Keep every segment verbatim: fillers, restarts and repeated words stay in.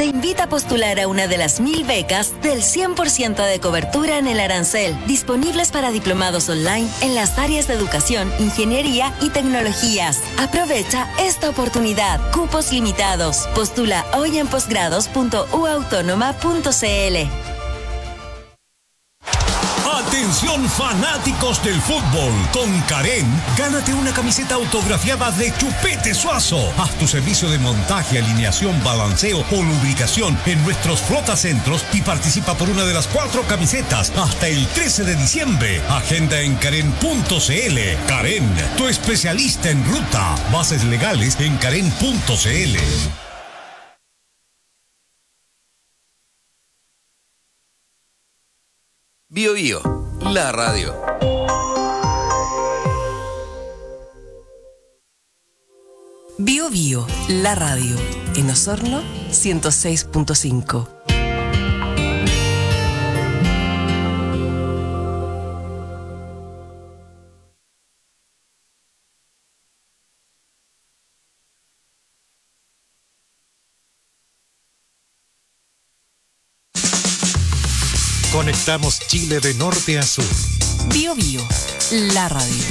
te invita a postular a una de las mil becas del cien por ciento de cobertura en el arancel, disponibles para diplomados online en las áreas de educación, ingeniería y tecnologías. Aprovecha esta oportunidad. Cupos limitados. Postula hoy en posgrados punto u autónoma punto c l. Atención fanáticos del fútbol, con Karen, gánate una camiseta autografiada de Chupete Suazo. Haz tu servicio de montaje, alineación, balanceo o lubricación en nuestros flotacentros y participa por una de las cuatro camisetas hasta el trece de diciembre. Agenda en karen punto c l. Karen, tu especialista en ruta. Bases legales en karen punto c l. Bio Bio, la radio. Bio Bio, la radio. En Osorno, ciento seis punto cinco. Conectamos Chile de norte a sur. Bio Bio, la radio.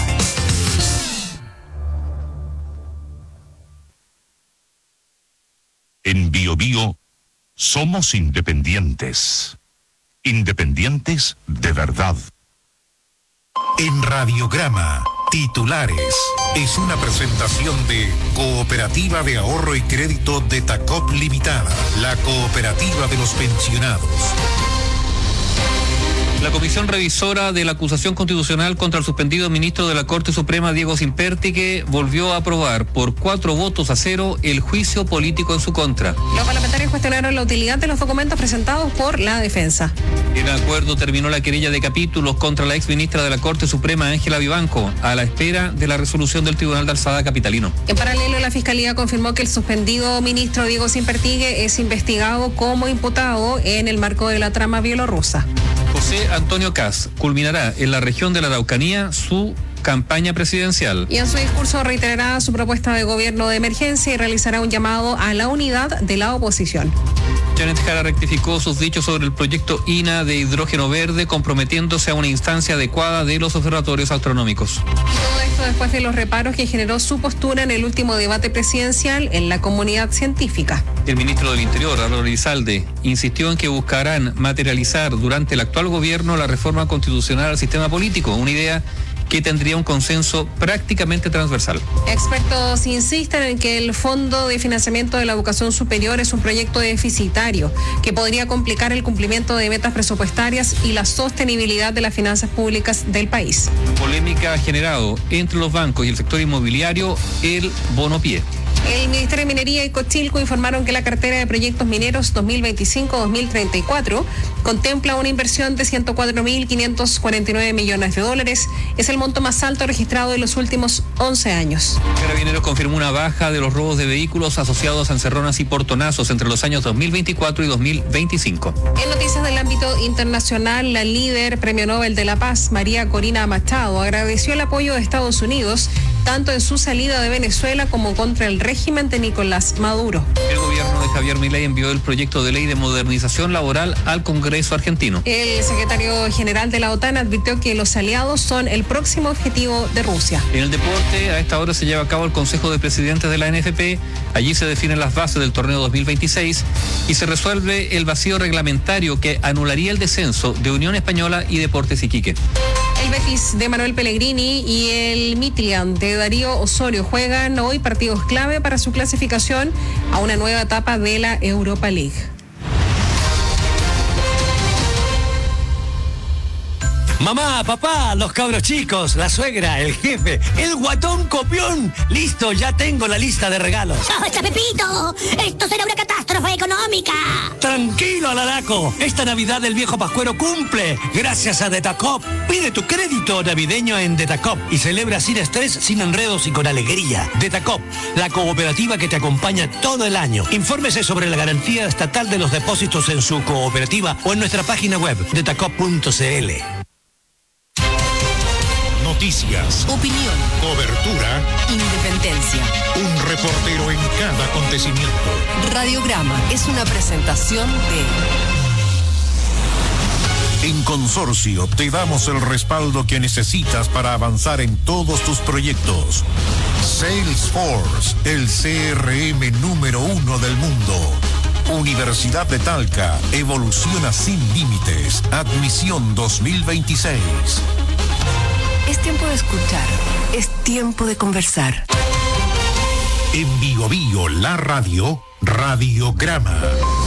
En Bio Bio somos independientes. Independientes de verdad. En Radiograma, titulares. Es una presentación de Cooperativa de Ahorro y Crédito de Tacop Limitada, la cooperativa de los pensionados. La Comisión Revisora de la Acusación Constitucional contra el suspendido ministro de la Corte Suprema, Diego Simpertique, volvió a aprobar por cuatro votos a cero el juicio político en su contra. Los parlamentarios cuestionaron la utilidad de los documentos presentados por la defensa. El acuerdo terminó la querella de capítulos contra la exministra de la Corte Suprema, Ángela Vivanco, a la espera de la resolución del Tribunal de Alzada capitalino. En paralelo, la Fiscalía confirmó que el suspendido ministro Diego Simpertique es investigado como imputado en el marco de la trama bielorrusa. José Antonio Kast culminará en la región de la Araucanía su campaña presidencial. Y en su discurso reiterará su propuesta de gobierno de emergencia y realizará un llamado a la unidad de la oposición. Janet Jara rectificó sus dichos sobre el proyecto I N A de hidrógeno verde, comprometiéndose a una instancia adecuada de los observatorios astronómicos. Y todo esto después de los reparos que generó su postura en el último debate presidencial en la comunidad científica. El ministro del Interior, Álvaro Elizalde, insistió en que buscarán materializar durante el actual gobierno la reforma constitucional al sistema político, una idea que tendría un consenso prácticamente transversal. Expertos insisten en que el Fondo de Financiamiento de la Educación Superior es un proyecto deficitario que podría complicar el cumplimiento de metas presupuestarias y la sostenibilidad de las finanzas públicas del país. Polémica ha generado entre los bancos y el sector inmobiliario el bono pie. El Ministerio de Minería y Cochilco informaron que la cartera de proyectos mineros dos mil veinticinco a dos mil treinta y cuatro contempla una inversión de ciento cuatro mil quinientos cuarenta y nueve millones de dólares. Es el monto más alto registrado en los últimos once años. Carabineros confirmó una baja de los robos de vehículos asociados a encerronas y portonazos entre los años dos mil veinticuatro y dos mil veinticinco. En noticias del ámbito internacional, la líder Premio Nobel de la Paz, María Corina Machado, agradeció el apoyo de Estados Unidos tanto en su salida de Venezuela como contra el régimen de Nicolás Maduro. El gobierno de Javier Milei envió el proyecto de ley de modernización laboral al Congreso argentino. El secretario general de la OTAN advirtió que los aliados son el próximo objetivo de Rusia. En el deporte, a esta hora se lleva a cabo el Consejo de Presidentes de la N F P. Allí se definen las bases del torneo dos mil veintiséis y se resuelve el vacío reglamentario que anularía el descenso de Unión Española y Deportes Iquique. El Betis de Manuel Pellegrini y el Midtjylland de Darío Osorio juegan hoy partidos clave para su clasificación a una nueva etapa de la Europa League. Mamá, papá, los cabros chicos, la suegra, el jefe, el guatón copión. Listo, ya tengo la lista de regalos. ¡Basta, Pepito! ¡Esto será una catástrofe económica! Tranquilo, Alaraco. Esta Navidad el viejo Pascuero cumple. Gracias a Detacop. Pide tu crédito navideño en Detacop y celebra sin estrés, sin enredos y con alegría. Detacop, la cooperativa que te acompaña todo el año. Infórmese sobre la garantía estatal de los depósitos en su cooperativa o en nuestra página web, detacop punto c l. Noticias, Opinión, cobertura, independencia. un reportero en cada acontecimiento. Radiograma es una presentación de... En Consorcio te damos el respaldo que necesitas para avanzar en todos tus proyectos. Salesforce, el C R M número uno del mundo. Universidad de Talca, evoluciona sin límites. Admisión dos mil veintiséis. Es tiempo de escuchar, es tiempo de conversar. En Bio Bio, la radio, Radiograma.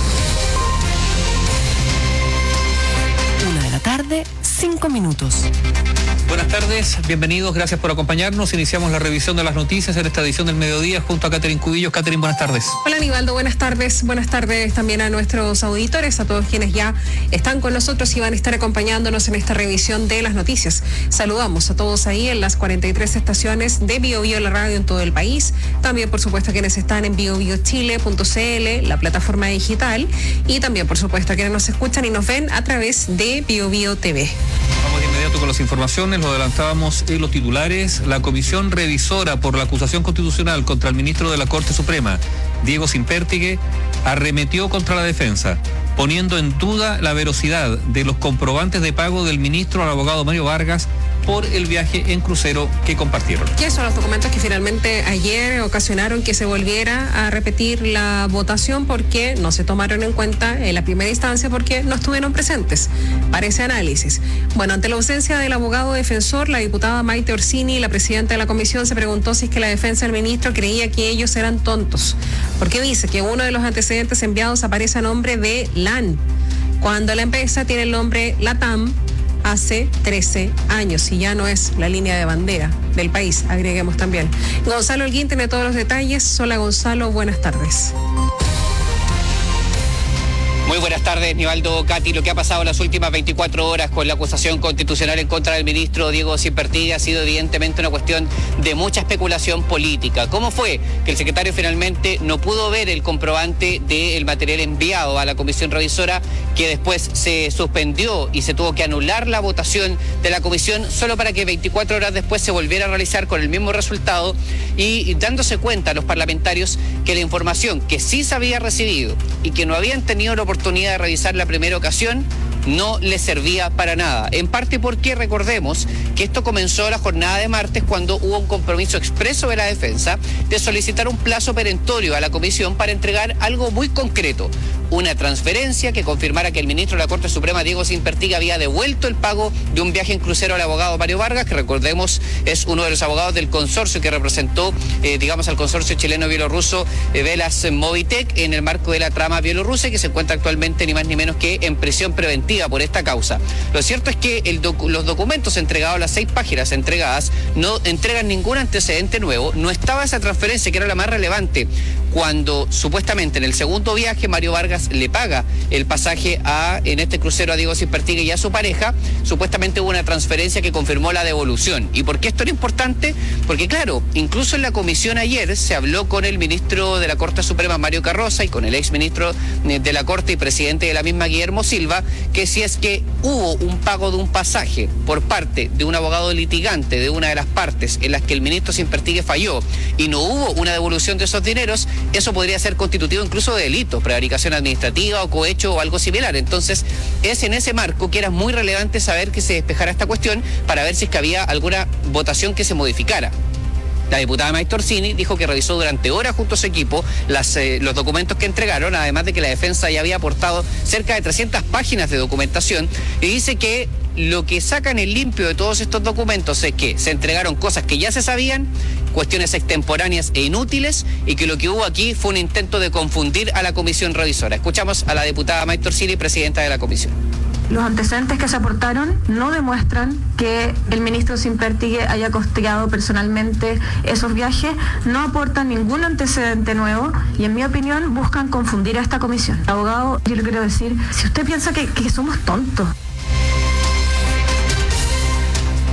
Una de la tarde, cinco minutos. Buenas tardes, bienvenidos, gracias por acompañarnos. Iniciamos la revisión de las noticias en esta edición del mediodía junto a Catherine Cubillos. Catherine, buenas tardes. Hola Aníbaldo, buenas tardes. Buenas tardes también a nuestros auditores, a todos quienes ya están con nosotros y van a estar acompañándonos en esta revisión de las noticias. Saludamos a todos ahí en las cuarenta y tres estaciones de Bio Bio la radio en todo el país. También, por supuesto, a quienes están en bio bio chile punto c l, la plataforma digital. Y también, por supuesto, a quienes nos escuchan y nos ven a través de Bio Bio T V. Vamos de inmediato con las informaciones, lo adelantábamos en los titulares. La comisión revisora por la acusación constitucional contra el ministro de la Corte Suprema, Diego Sínpertigue, arremetió contra la defensa, poniendo en duda la veracidad de los comprobantes de pago del ministro al abogado Mario Vargas por el viaje en crucero que compartieron. ¿Qué son los documentos que finalmente ayer ocasionaron que se volviera a repetir la votación porque no se tomaron en cuenta en la primera instancia porque no estuvieron presentes para ese análisis? Bueno, ante la ausencia del abogado defensor, la diputada Maite Orsini, la presidenta de la comisión, se preguntó si es que la defensa del ministro creía que ellos eran tontos, porque dice que uno de los antecedentes enviados aparece a nombre de LAN, cuando la empresa tiene el nombre LATAM hace trece años y ya no es la línea de bandera del país, agreguemos también. Gonzalo Holguín tiene todos los detalles. Hola Gonzalo, buenas tardes. Muy buenas tardes, Nivaldo, Katy. Lo que ha pasado en las últimas veinticuatro horas con la acusación constitucional en contra del ministro Diego Sínpertigue ha sido evidentemente una cuestión de mucha especulación política. ¿Cómo fue que el secretario finalmente no pudo ver el comprobante del material enviado a la comisión revisora, que después se suspendió y se tuvo que anular la votación de la comisión solo para que veinticuatro horas después se volviera a realizar con el mismo resultado y dándose cuenta a los parlamentarios que la información que sí se había recibido y que no habían tenido la oportunidad oportunidad de revisar la primera ocasión no le servía para nada, en parte porque recordemos que esto comenzó la jornada de martes cuando hubo un compromiso expreso de la defensa de solicitar un plazo perentorio a la comisión para entregar algo muy concreto, una transferencia que confirmara que el ministro de la Corte Suprema, Diego Sínpertigue, había devuelto el pago de un viaje en crucero al abogado Mario Vargas, que recordemos es uno de los abogados del consorcio que representó, eh, digamos, al consorcio chileno-bielorruso eh, Velas Movitec en el marco de la trama bielorrusa, que se encuentra actualmente ni más ni menos que en prisión preventiva por esta causa. Lo cierto es que el docu- los documentos entregados, las seis páginas entregadas, no entregan ningún antecedente nuevo. No estaba esa transferencia, que era la más relevante, cuando supuestamente en el segundo viaje Mario Vargas le paga el pasaje a, en este crucero, a Diego Sínpertigue y a su pareja. Supuestamente hubo una transferencia que confirmó la devolución. ¿Y por qué esto era importante? Porque claro, incluso en la comisión ayer se habló con el ministro de la Corte Suprema, Mario Carroza, y con el exministro de la Corte y presidente de la misma, Guillermo Silva, que si es que hubo un pago de un pasaje por parte de un abogado litigante de una de las partes en las que el ministro Sínpertigue falló y no hubo una devolución de esos dineros, eso podría ser constitutivo incluso de delito, prevaricación administrativa o cohecho o algo similar. Entonces, es en ese marco que era muy relevante saber que se despejara esta cuestión para ver si es que había alguna votación que se modificara. La diputada Maite Orsini dijo que revisó durante horas junto a su equipo las, eh, los documentos que entregaron, además de que la defensa ya había aportado cerca de trescientas páginas de documentación, y dice que lo que sacan en limpio de todos estos documentos es que se entregaron cosas que ya se sabían, cuestiones extemporáneas e inútiles, y que lo que hubo aquí fue un intento de confundir a la comisión revisora. Escuchamos a la diputada Maite Orsini, presidenta de la comisión. Los antecedentes que se aportaron no demuestran que el ministro Sínpertigue haya costeado personalmente esos viajes, no aportan ningún antecedente nuevo y, en mi opinión, buscan confundir a esta comisión. Abogado, yo le quiero decir, si usted piensa que, que somos tontos.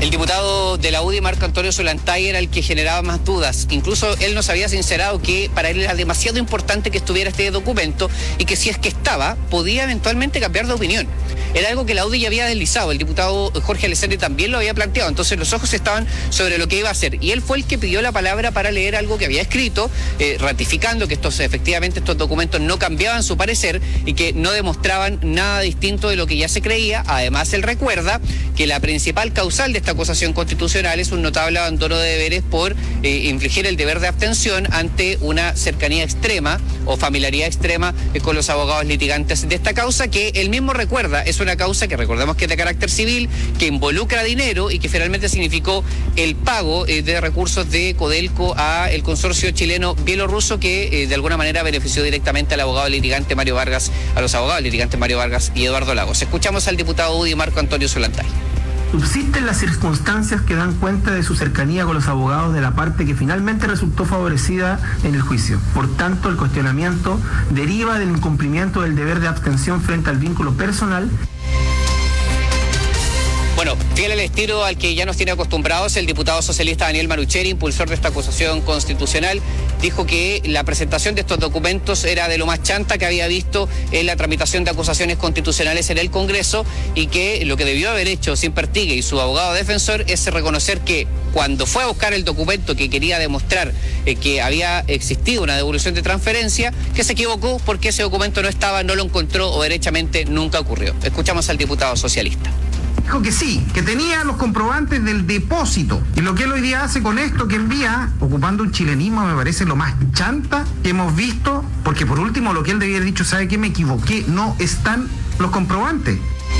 El diputado de la U D I, Marco Antonio Solantay, era el que generaba más dudas. Incluso él nos había sincerado que para él era demasiado importante que estuviera este documento y que si es que estaba, podía eventualmente cambiar de opinión. Era algo que la U D I ya había deslizado, el diputado Jorge Alessandri también lo había planteado, entonces los ojos estaban sobre lo que iba a hacer. Y él fue el que pidió la palabra para leer algo que había escrito, eh, ratificando que estos efectivamente estos documentos no cambiaban su parecer y que no demostraban nada distinto de lo que ya se creía. Además, él recuerda que la principal causal de esta acusación constitucional es un notable abandono de deberes por eh, infligir el deber de abstención ante una cercanía extrema o familiaridad extrema eh, con los abogados litigantes de esta causa, que él mismo recuerda es una causa que recordemos que es de carácter civil, que involucra dinero y que finalmente significó el pago eh, de recursos de Codelco a el consorcio chileno bielorruso, que eh, de alguna manera benefició directamente al abogado litigante Mario Vargas, a los abogados litigantes Mario Vargas y Eduardo Lagos. Escuchamos al diputado U D I, Marco Antonio Solantay. Subsisten las circunstancias que dan cuenta de su cercanía con los abogados de la parte que finalmente resultó favorecida en el juicio. Por tanto, el cuestionamiento deriva del incumplimiento del deber de abstención frente al vínculo personal. Bueno, fiel al estilo al que ya nos tiene acostumbrados, el diputado socialista Daniel Marucheri, impulsor de esta acusación constitucional, dijo que la presentación de estos documentos era de lo más chanta que había visto en la tramitación de acusaciones constitucionales en el Congreso y que lo que debió haber hecho Simpertigue y su abogado defensor es reconocer que cuando fue a buscar el documento que quería demostrar eh, que había existido una devolución de transferencia, que se equivocó porque ese documento no estaba, no lo encontró o derechamente nunca ocurrió. Escuchamos al diputado socialista. Dijo que sí, que tenía los comprobantes del depósito. Y lo que él hoy día hace con esto que envía, ocupando un chilenismo, me parece lo más chanta que hemos visto, porque por último lo que él debía haber dicho, ¿sabe qué? Me equivoqué, no están los comprobantes.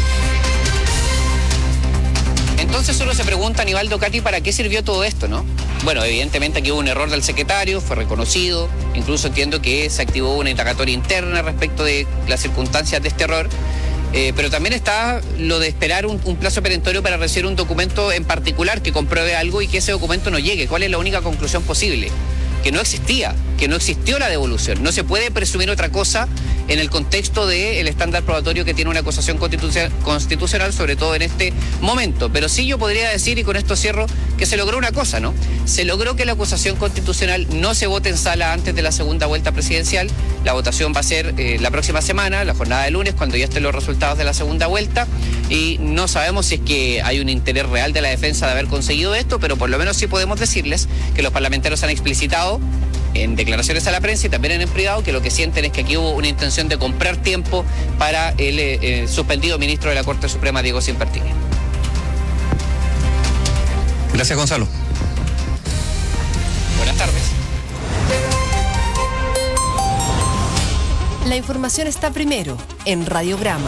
Entonces uno se pregunta, Aníbaldo, Katy, ¿para qué sirvió todo esto, no? Bueno, evidentemente aquí hubo un error del secretario, fue reconocido, incluso entiendo que se activó una indagatoria interna respecto de las circunstancias de este error. Eh, pero también está lo de esperar un, un plazo perentorio para recibir un documento en particular que compruebe algo y que ese documento no llegue. ¿Cuál es la única conclusión posible? Que no existía, que no existió la devolución. No se puede presumir otra cosa en el contexto del estándar probatorio que tiene una acusación constitucional, sobre todo en este momento. Pero sí yo podría decir, y con esto cierro, que se logró una cosa, ¿no? Se logró que la acusación constitucional no se vote en sala antes de la segunda vuelta presidencial. La votación va a ser eh, la próxima semana, la jornada de lunes, cuando ya estén los resultados de la segunda vuelta. Y no sabemos si es que hay un interés real de la defensa de haber conseguido esto, pero por lo menos sí podemos decirles que los parlamentarios han explicitado en declaraciones a la prensa y también en privado que lo que sienten es que aquí hubo una intención de comprar tiempo para el eh, suspendido ministro de la Corte Suprema, Diego Simpertigue. Gracias, Gonzalo. Buenas tardes. La información está primero en Radiograma.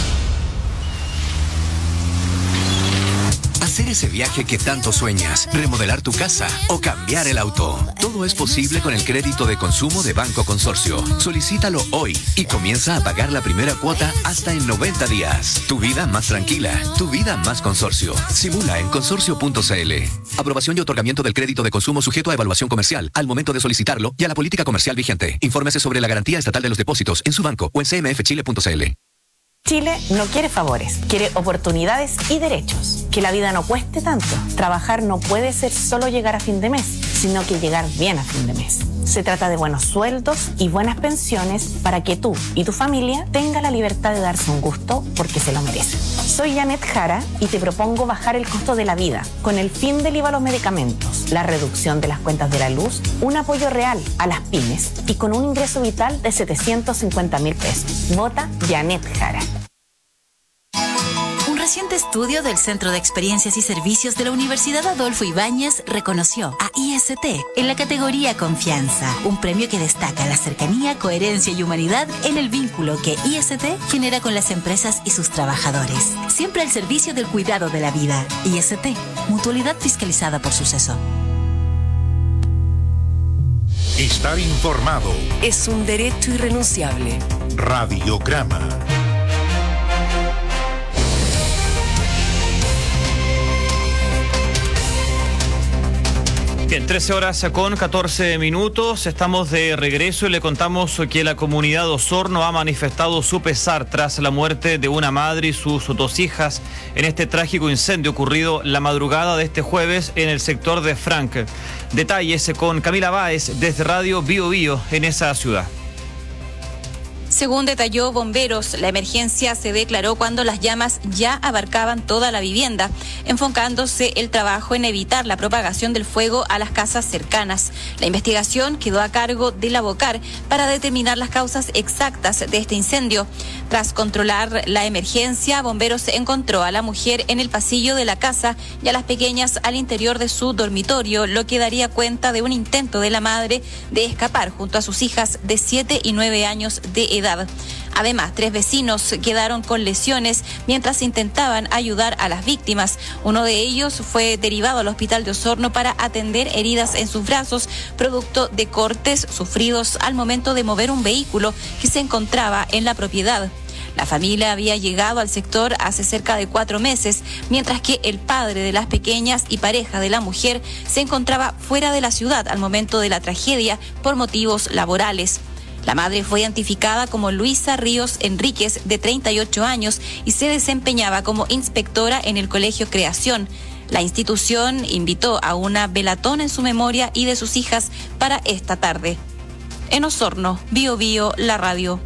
Hacer ese viaje que tanto sueñas, remodelar tu casa o cambiar el auto. Todo es posible con el crédito de consumo de Banco Consorcio. Solicítalo hoy y comienza a pagar la primera cuota hasta en noventa días. Tu vida más tranquila, tu vida más consorcio. Simula en consorcio punto c l. Aprobación y otorgamiento del crédito de consumo sujeto a evaluación comercial al momento de solicitarlo y a la política comercial vigente. Infórmese sobre la garantía estatal de los depósitos en su banco o en c m f chile punto c l. Chile no quiere favores, quiere oportunidades y derechos. Que la vida no cueste tanto. Trabajar no puede ser solo llegar a fin de mes, sino que llegar bien a fin de mes. Se trata de buenos sueldos y buenas pensiones para que tú y tu familia tengan la libertad de darse un gusto porque se lo merecen. Soy Janet Jara y te propongo bajar el costo de la vida con el fin del I V A a los medicamentos, la reducción de las cuentas de la luz, un apoyo real a las pymes y con un ingreso vital de setecientos cincuenta mil pesos. Vota Janet Jara. Un reciente estudio del Centro de Experiencias y Servicios de la Universidad Adolfo Ibáñez reconoció a I S T en la categoría Confianza, un premio que destaca la cercanía, coherencia y humanidad en el vínculo que I S T genera con las empresas y sus trabajadores. Siempre al servicio del cuidado de la vida. I S T, mutualidad fiscalizada por Suceso. Estar informado es un derecho irrenunciable. Radiograma. Bien, trece horas con catorce minutos, estamos de regreso y le contamos que la comunidad de Osorno ha manifestado su pesar tras la muerte de una madre y sus dos hijas en este trágico incendio ocurrido la madrugada de este jueves en el sector de Frank. Detalles con Camila Báez desde Radio Bio Bio en esa ciudad. Según detalló Bomberos, la emergencia se declaró cuando las llamas ya abarcaban toda la vivienda, enfocándose el trabajo en evitar la propagación del fuego a las casas cercanas. La investigación quedó a cargo de la Bocar para determinar las causas exactas de este incendio. Tras controlar la emergencia, Bomberos encontró a la mujer en el pasillo de la casa y a las pequeñas al interior de su dormitorio, lo que daría cuenta de un intento de la madre de escapar junto a sus hijas de siete y nueve años de edad. Además, tres vecinos quedaron con lesiones mientras intentaban ayudar a las víctimas. Uno de ellos fue derivado al hospital de Osorno para atender heridas en sus brazos, producto de cortes sufridos al momento de mover un vehículo que se encontraba en la propiedad. La familia había llegado al sector hace cerca de cuatro meses, mientras que el padre de las pequeñas y pareja de la mujer se encontraba fuera de la ciudad al momento de la tragedia por motivos laborales. La madre fue identificada como Luisa Ríos Enríquez, de treinta y ocho años, y se desempeñaba como inspectora en el Colegio Creación. La institución invitó a una velatón en su memoria y de sus hijas para esta tarde. En Osorno, Bio Bio, la radio.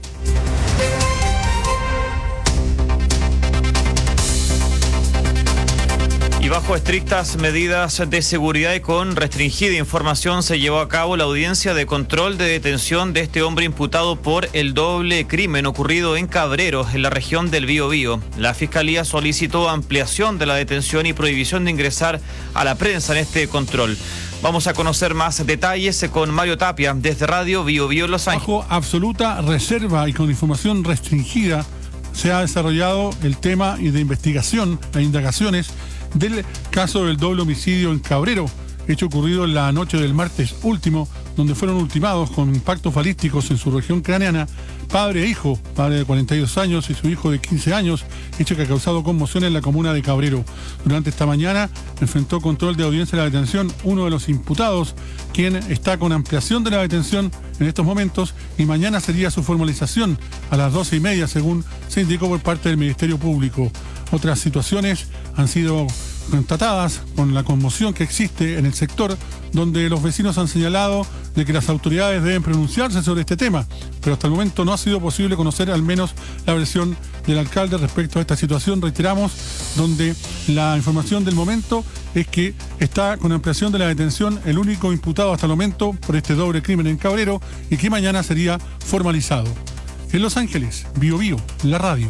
Y bajo estrictas medidas de seguridad y con restringida información se llevó a cabo la audiencia de control de detención de este hombre imputado por el doble crimen ocurrido en Cabrero, en la región del Biobío. La Fiscalía solicitó ampliación de la detención y prohibición de ingresar a la prensa en este control. Vamos a conocer más detalles con Mario Tapia desde Radio Bio Bio Los Ángeles. Bajo absoluta reserva y con información restringida se ha desarrollado el tema de investigación e indagaciones del caso del doble homicidio en Cabrero, hecho ocurrido en la noche del martes último, donde fueron ultimados con impactos balísticos en su región craneana padre e hijo, padre de cuarenta y dos años y su hijo de quince años, hecho que ha causado conmoción en la comuna de Cabrero. Durante esta mañana enfrentó control de audiencia de la detención uno de los imputados, quien está con ampliación de la detención en estos momentos, y mañana sería su formalización a las doce y media, según se indicó por parte del Ministerio Público. Otras situaciones han sido constatadas con la conmoción que existe en el sector, donde los vecinos han señalado de que las autoridades deben pronunciarse sobre este tema, pero hasta el momento no ha sido posible conocer al menos la versión del alcalde respecto a esta situación. Reiteramos, donde la información del momento es que está con ampliación de la detención el único imputado hasta el momento por este doble crimen en Cabrero y que mañana sería formalizado. En Los Ángeles, Bio Bio, la radio.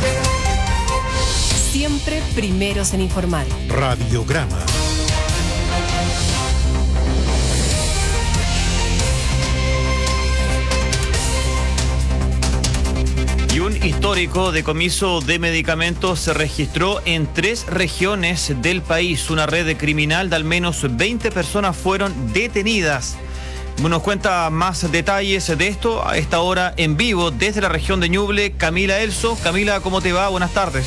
Siempre primeros en informar. Radiograma. Y un histórico decomiso de medicamentos se registró en tres regiones del país. Una red criminal de al menos veinte personas fueron detenidas. Nos cuenta más detalles de esto a esta hora en vivo desde la región de Ñuble, Camila Elso. Camila, ¿cómo te va? Buenas tardes.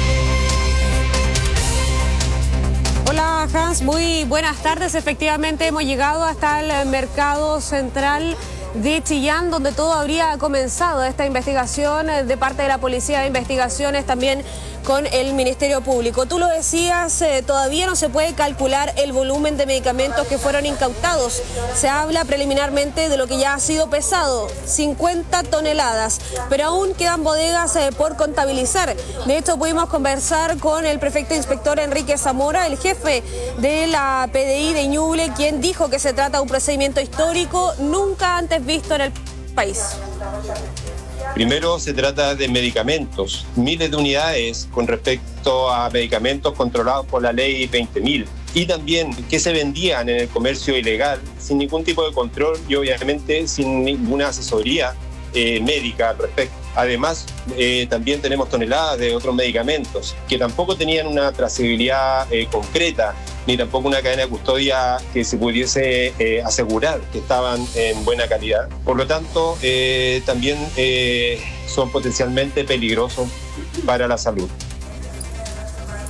Hola Hans, muy buenas tardes. Efectivamente hemos llegado hasta el mercado central de Chillán, donde todo habría comenzado esta investigación de parte de la Policía de Investigaciones, también con el Ministerio Público. Tú lo decías, eh, todavía no se puede calcular el volumen de medicamentos que fueron incautados. Se habla preliminarmente de lo que ya ha sido pesado, cincuenta toneladas, pero aún quedan bodegas eh, por contabilizar. De hecho, pudimos conversar con el prefecto inspector Enrique Zamora, el jefe de la P D I de Ñuble, quien dijo que se trata de un procedimiento histórico nunca antes visto en el país. Primero, se trata de medicamentos, miles de unidades con respecto a medicamentos controlados por la ley veinte mil, y también que se vendían en el comercio ilegal sin ningún tipo de control y obviamente sin ninguna asesoría eh, médica al respecto. Además, eh, también tenemos toneladas de otros medicamentos que tampoco tenían una trazabilidad eh, concreta, ni tampoco una cadena de custodia que se pudiese eh, asegurar que estaban en buena calidad. Por lo tanto, eh, también eh, son potencialmente peligrosos para la salud.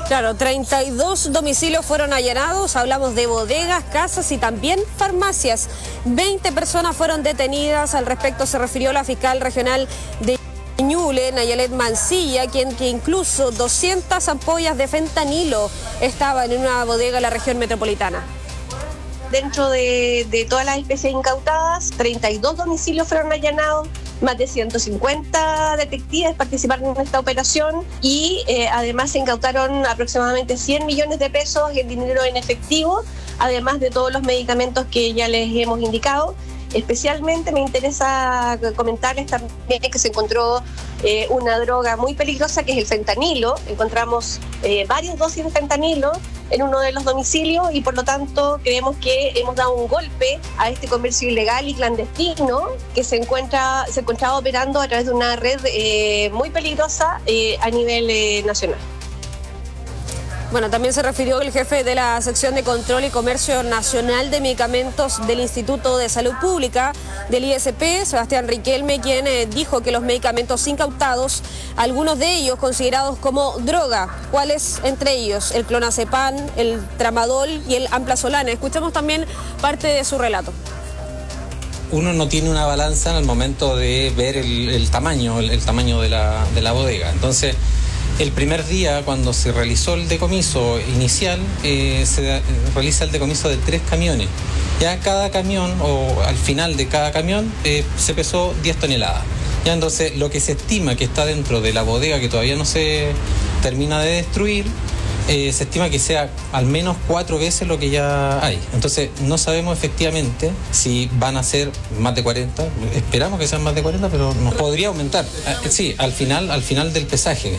Claro, treinta y dos domicilios fueron allanados, hablamos de bodegas, casas y también farmacias. veinte personas fueron detenidas, al respecto se refirió la fiscal regional de Ñuble, Nayalet Mancilla, quien que incluso doscientas ampollas de fentanilo estaban en una bodega en la región metropolitana. Dentro de, de todas las especies incautadas, treinta y dos domicilios fueron allanados, más de ciento cincuenta detectives participaron en esta operación y eh, además se incautaron aproximadamente cien millones de pesos en dinero en efectivo, además de todos los medicamentos que ya les hemos indicado. Especialmente me interesa comentarles también que se encontró eh, una droga muy peligrosa que es el fentanilo. Encontramos eh, varias dosis de fentanilo en uno de los domicilios y por lo tanto creemos que hemos dado un golpe a este comercio ilegal y clandestino que se encuentra se encontraba operando a través de una red eh, muy peligrosa eh, a nivel eh, nacional. Bueno, también se refirió el jefe de la sección de Control y Comercio Nacional de Medicamentos del Instituto de Salud Pública del I S P, Sebastián Riquelme, quien eh, dijo que los medicamentos incautados, algunos de ellos considerados como droga, ¿cuáles entre ellos? El clonazepam, el tramadol y el amplazolana. Escuchemos también parte de su relato. Uno no tiene una balanza en el momento de ver el, el tamaño, el, el tamaño de la, de la bodega. Entonces, el primer día, cuando se realizó el decomiso inicial, eh, se realiza el decomiso de tres camiones. Ya cada camión, o al final de cada camión, eh, se pesó diez toneladas. Ya entonces, lo que se estima que está dentro de la bodega, que todavía no se termina de destruir, eh, se estima que sea al menos cuatro veces lo que ya hay. Entonces, no sabemos efectivamente si van a ser más de cuarenta. Esperamos que sean más de cuarenta, pero nos podría aumentar. Sí, al final, al final del pesaje.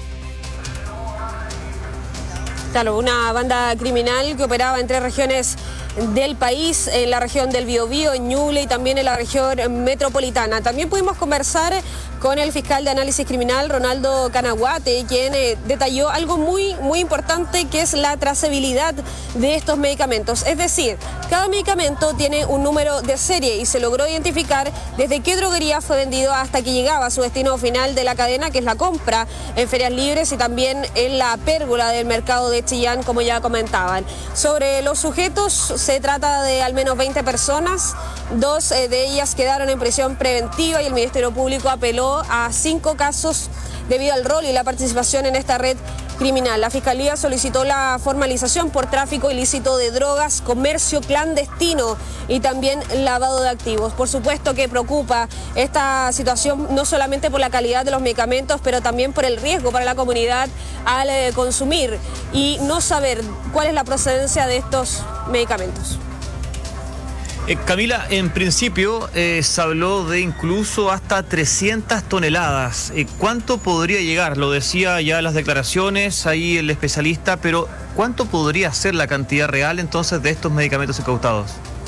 Claro, una banda criminal que operaba en tres regiones del país, en la región del Biobío, en Ñuble y también en la región metropolitana. También pudimos conversar con el fiscal de análisis criminal, Ronaldo Canaguate, quien eh, detalló algo muy, muy importante, que es la trazabilidad de estos medicamentos. Es decir, cada medicamento tiene un número de serie y se logró identificar desde qué droguería fue vendido hasta que llegaba a su destino final de la cadena, que es la compra en ferias libres y también en la pérgola del mercado de Chillán, como ya comentaban. Sobre los sujetos, se trata de al menos veinte personas, dos eh, de ellas quedaron en prisión preventiva y el Ministerio Público apeló a cinco casos debido al rol y la participación en esta red criminal. La Fiscalía solicitó la formalización por tráfico ilícito de drogas, comercio clandestino y también lavado de activos. Por supuesto que preocupa esta situación no solamente por la calidad de los medicamentos, pero también por el riesgo para la comunidad al eh, consumir y no saber cuál es la procedencia de estos medicamentos. Eh, Camila, en principio eh, se habló de incluso hasta trescientas toneladas. Eh, ¿Cuánto podría llegar? Lo decía ya las declaraciones, ahí el especialista, pero ¿cuánto podría ser la cantidad real entonces de estos medicamentos incautados?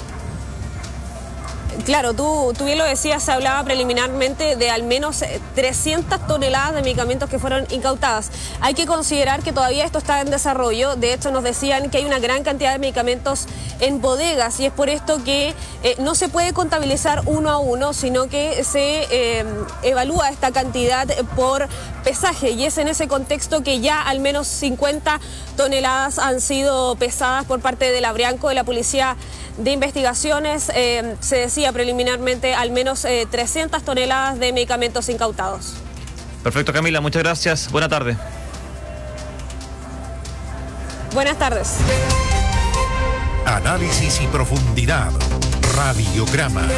Claro, tú, tú bien lo decías, se hablaba preliminarmente de al menos trescientas toneladas de medicamentos que fueron incautadas. Hay que considerar que todavía esto está en desarrollo. De hecho, nos decían que hay una gran cantidad de medicamentos en bodegas y es por esto que eh, no se puede contabilizar uno a uno, sino que se eh, evalúa esta cantidad por pesaje y es en ese contexto que ya al menos cincuenta toneladas han sido pesadas por parte de la Brianco, de la Policía de Investigaciones. Eh, se decía preliminarmente al menos eh, trescientas toneladas de medicamentos incautados. Perfecto, Camila, muchas gracias. Buena tarde. Buenas tardes. Análisis y profundidad. Radiograma.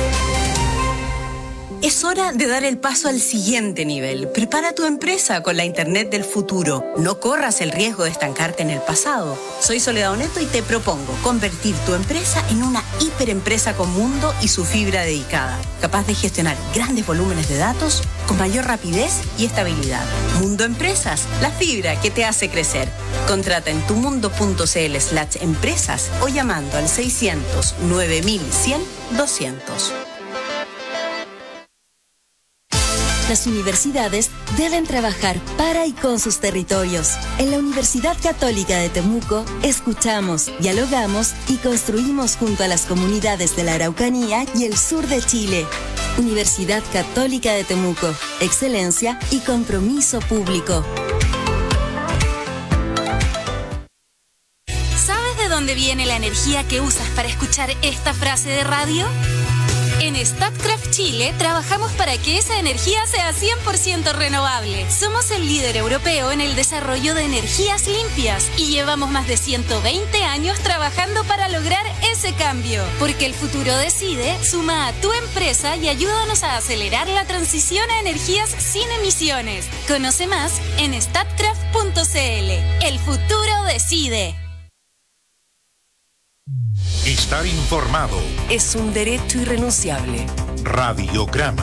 Es hora de dar el paso al siguiente nivel. Prepara tu empresa con la Internet del futuro. No corras el riesgo de estancarte en el pasado. Soy Soledad Oneto y te propongo convertir tu empresa en una hiperempresa con mundo y su fibra dedicada, capaz de gestionar grandes volúmenes de datos con mayor rapidez y estabilidad. Mundo Empresas, la fibra que te hace crecer. Contrata en tumundo.cl slash empresas o llamando al seiscientos nueve mil cien doscientos. Las universidades deben trabajar para y con sus territorios. En la Universidad Católica de Temuco, escuchamos, dialogamos y construimos junto a las comunidades de la Araucanía y el sur de Chile. Universidad Católica de Temuco, excelencia y compromiso público. dónde viene la energía que usas para escuchar esta frase de radio? En Statkraft Chile trabajamos para que esa energía sea cien por ciento renovable. Somos el líder europeo en el desarrollo de energías limpias y llevamos más de ciento veinte años trabajando para lograr ese cambio. Porque el futuro decide, suma a tu empresa y ayúdanos a acelerar la transición a energías sin emisiones. Conoce más en statkraft punto c l. El futuro decide. Estar informado es un derecho irrenunciable. Radiograma.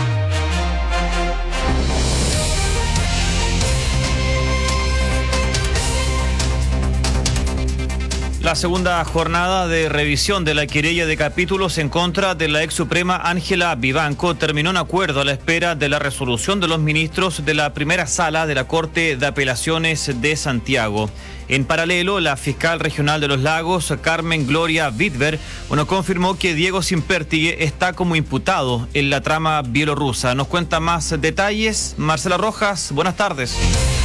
La segunda jornada de revisión de la querella de capítulos en contra de la ex suprema Ángela Vivanco terminó en acuerdo a la espera de la resolución de los ministros de la primera sala de la Corte de Apelaciones de Santiago. En paralelo, la fiscal regional de Los Lagos, Carmen Gloria Vidber, bueno, confirmó que Diego Simpertigue está como imputado en la trama bielorrusa. Nos cuenta más detalles Marcela Rojas. Buenas tardes.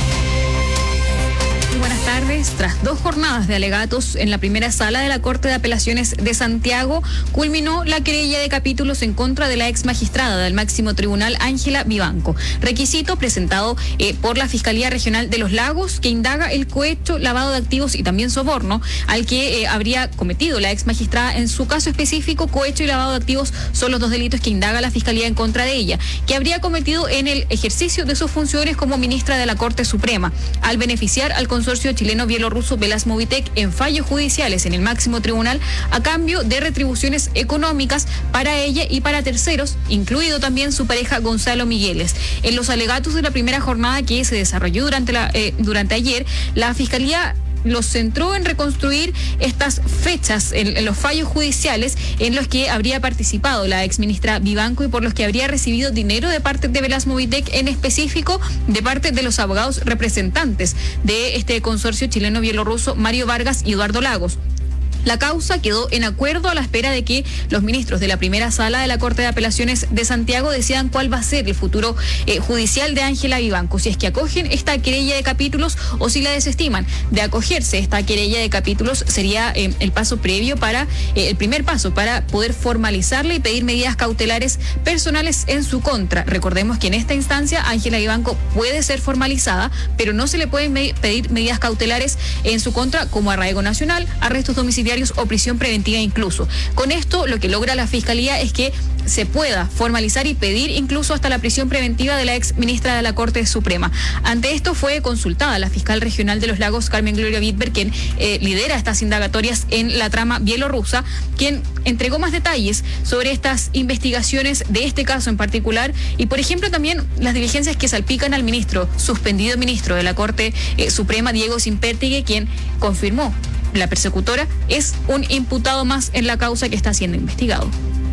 Buenas tardes. Tras dos jornadas de alegatos en la primera sala de la Corte de Apelaciones de Santiago, culminó la querella de capítulos en contra de la ex magistrada del máximo tribunal Ángela Vivanco, requisito presentado eh, por la Fiscalía Regional de Los Lagos, que indaga el cohecho, lavado de activos y también soborno al que eh, habría cometido la ex magistrada. En su caso específico, cohecho y lavado de activos son los dos delitos que indaga la Fiscalía en contra de ella, que habría cometido en el ejercicio de sus funciones como ministra de la Corte Suprema, al beneficiar al consorcio chileno-bielorruso Velasmovitec en fallos judiciales en el máximo tribunal a cambio de retribuciones económicas para ella y para terceros, incluido también su pareja Gonzalo Migueles. En los alegatos de la primera jornada que se desarrolló durante, la, eh, durante ayer, la Fiscalía los centró en reconstruir estas fechas en, en los fallos judiciales en los que habría participado la exministra Vivanco y por los que habría recibido dinero de parte de Velasmovitec, en específico de parte de los abogados representantes de este consorcio chileno-bielorruso, Mario Vargas y Eduardo Lagos. La causa quedó en acuerdo a la espera de que los ministros de la primera sala de la Corte de Apelaciones de Santiago decidan cuál va a ser el futuro eh, judicial de Ángela Vivanco, si es que acogen esta querella de capítulos o si la desestiman. De acogerse esta querella de capítulos sería eh, el paso previo para, eh, el primer paso para poder formalizarla y pedir medidas cautelares personales en su contra. Recordemos que en esta instancia Ángela Vivanco puede ser formalizada, pero no se le pueden me- pedir medidas cautelares en su contra como arraigo nacional, arrestos domiciliarios o prisión preventiva incluso. Con esto lo que logra la Fiscalía es que se pueda formalizar y pedir incluso hasta la prisión preventiva de la ex ministra de la Corte Suprema. Ante esto fue consultada la fiscal regional de Los Lagos, Carmen Gloria Vidber, quien eh, lidera estas indagatorias en la trama bielorrusa, quien entregó más detalles sobre estas investigaciones de este caso en particular y, por ejemplo, también las diligencias que salpican al ministro, suspendido ministro de la Corte eh, Suprema, Diego Simpertigue, quien confirmó la persecutora es un imputado más en la causa que está siendo investigado.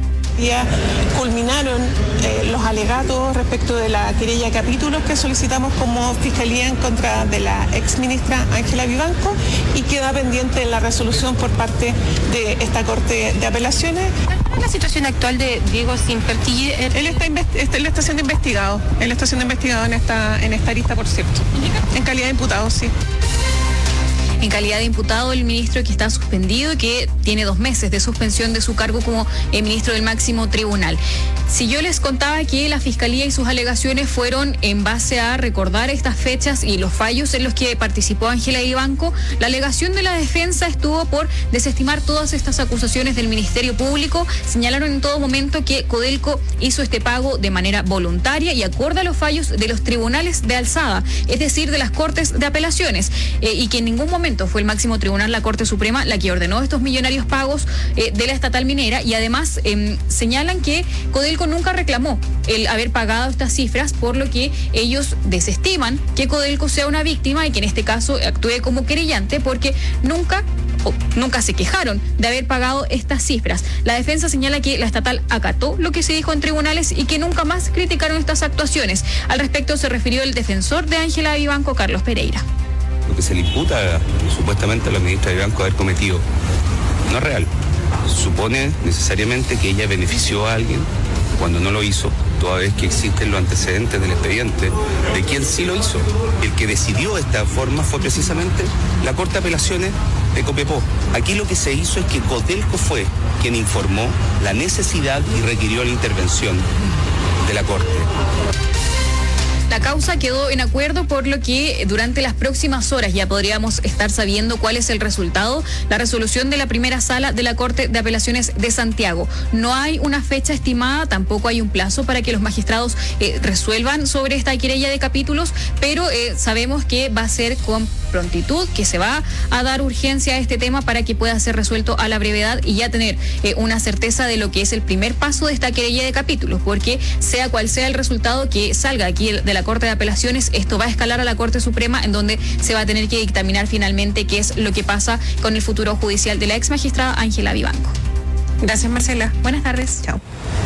Ya culminaron eh, los alegatos respecto de la querella de capítulos que solicitamos como fiscalía en contra de la exministra Ángela Vivanco y queda pendiente la resolución por parte de esta Corte de Apelaciones. ¿Cuál es la situación actual de Diego Simpertigue? Él está, invest- él está siendo investigado, él está siendo investigado en esta, en esta lista, por cierto, en calidad de imputado, sí. En calidad de imputado, el ministro que está suspendido y que tiene dos meses de suspensión de su cargo como eh, ministro del máximo tribunal. Si yo les contaba que la Fiscalía y sus alegaciones fueron en base a recordar estas fechas y los fallos en los que participó Ángela Vivanco, la alegación de la defensa estuvo por desestimar todas estas acusaciones del Ministerio Público. Señalaron en todo momento que Codelco hizo este pago de manera voluntaria y acorde a los fallos de los tribunales de alzada, es decir, de las Cortes de Apelaciones, eh, y que en ningún momento fue el máximo tribunal, la Corte Suprema, la que ordenó estos millonarios pagos eh, de la estatal minera. Y además eh, señalan que Codelco nunca reclamó el haber pagado estas cifras, por lo que ellos desestiman que Codelco sea una víctima y que en este caso actúe como querellante, porque nunca o nunca se quejaron de haber pagado estas cifras. La defensa señala que la estatal acató lo que se dijo en tribunales y que nunca más criticaron estas actuaciones. Al respecto se refirió el defensor de Ángela Vivanco, Carlos Pereira. Lo que se le imputa supuestamente a la ministra Vivanco haber cometido no es real. Supone necesariamente que ella benefició a alguien cuando no lo hizo, toda vez que existen los antecedentes del expediente de quién sí lo hizo. El que decidió esta forma fue precisamente la Corte de Apelaciones de Copiapó. Aquí lo que se hizo es que Codelco fue quien informó la necesidad y requirió la intervención de la Corte. La causa quedó en acuerdo, por lo que durante las próximas horas ya podríamos estar sabiendo cuál es el resultado, la resolución de la primera sala de la Corte de Apelaciones de Santiago. No hay una fecha estimada, tampoco hay un plazo para que los magistrados eh, resuelvan sobre esta querella de capítulos, pero eh, sabemos que va a ser con prontitud, que se va a dar urgencia a este tema para que pueda ser resuelto a la brevedad y ya tener eh, una certeza de lo que es el primer paso de esta querella de capítulos, porque sea cual sea el resultado que salga aquí de la Corte de Apelaciones, esto va a escalar a la Corte Suprema, en donde se va a tener que dictaminar finalmente qué es lo que pasa con el futuro judicial de la ex magistrada Ángela Vivanco. Gracias, Marcela. Buenas tardes. Chao.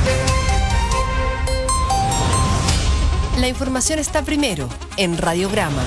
La información está primero en Radiograma.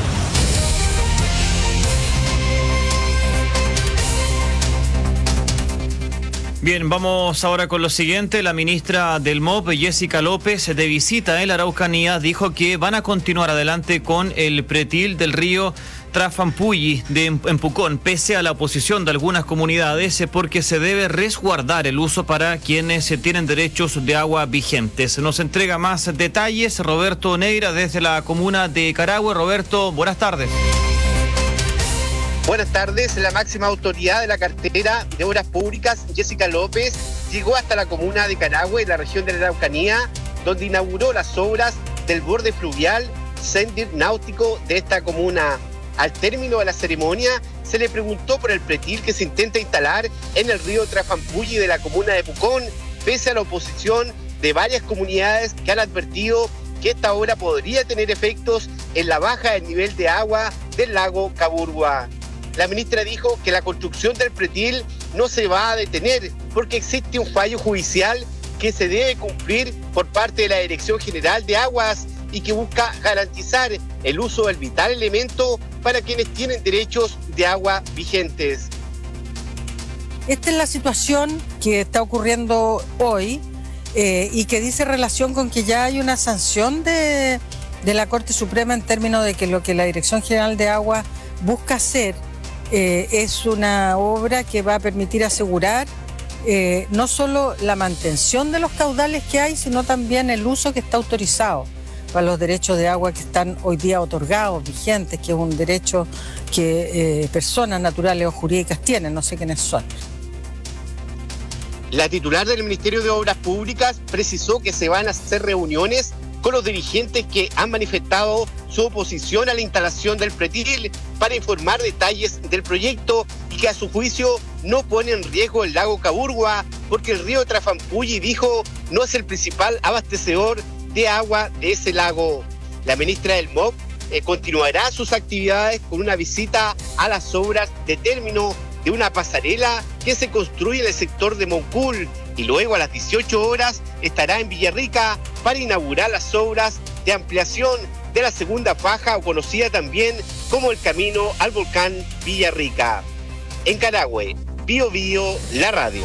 Bien, vamos ahora con lo siguiente. La ministra del M O P, Jessica López, de visita en la Araucanía, dijo que van a continuar adelante con el pretil del río Trafampuyi de en Pucón, pese a la oposición de algunas comunidades, porque se debe resguardar el uso para quienes tienen derechos de agua vigentes. Nos entrega más detalles Roberto Neira desde la comuna de Carahue. Roberto, buenas tardes. Buenas tardes. La máxima autoridad de la cartera de Obras Públicas, Jessica López, llegó hasta la comuna de Carahue, en la región de la Araucanía, donde inauguró las obras del borde fluvial Sendir Náutico de esta comuna. Al término de la ceremonia, se le preguntó por el pretil que se intenta instalar en el río Trafampuyi de la comuna de Pucón, pese a la oposición de varias comunidades que han advertido que esta obra podría tener efectos en la baja del nivel de agua del lago Caburgua. La ministra dijo que la construcción del pretil no se va a detener porque existe un fallo judicial que se debe cumplir por parte de la Dirección General de Aguas y que busca garantizar el uso del vital elemento para quienes tienen derechos de agua vigentes. Esta es la situación que está ocurriendo hoy eh, y que dice relación con que ya hay una sanción de, de la Corte Suprema en términos de que lo que la Dirección General de Aguas busca hacer eh, es una obra que va a permitir asegurar eh, no solo la mantención de los caudales que hay, sino también el uso que está autorizado para los derechos de agua que están hoy día otorgados, vigentes, que es un derecho que eh, personas naturales o jurídicas tienen, no sé quiénes son. La titular del Ministerio de Obras Públicas precisó que se van a hacer reuniones con los dirigentes que han manifestado su oposición a la instalación del pretil para informar detalles del proyecto y que a su juicio no pone en riesgo el lago Caburgua porque el río Trafampuyi, dijo, no es el principal abastecedor de agua de ese lago. La ministra del M O P eh, continuará sus actividades con una visita a las obras de término de una pasarela que se construye en el sector de Moncul y luego a las dieciocho horas estará en Villarrica para inaugurar las obras de ampliación de la segunda faja, o conocida también como el camino al volcán Villarrica. En Carahue, Bío Bío, la radio.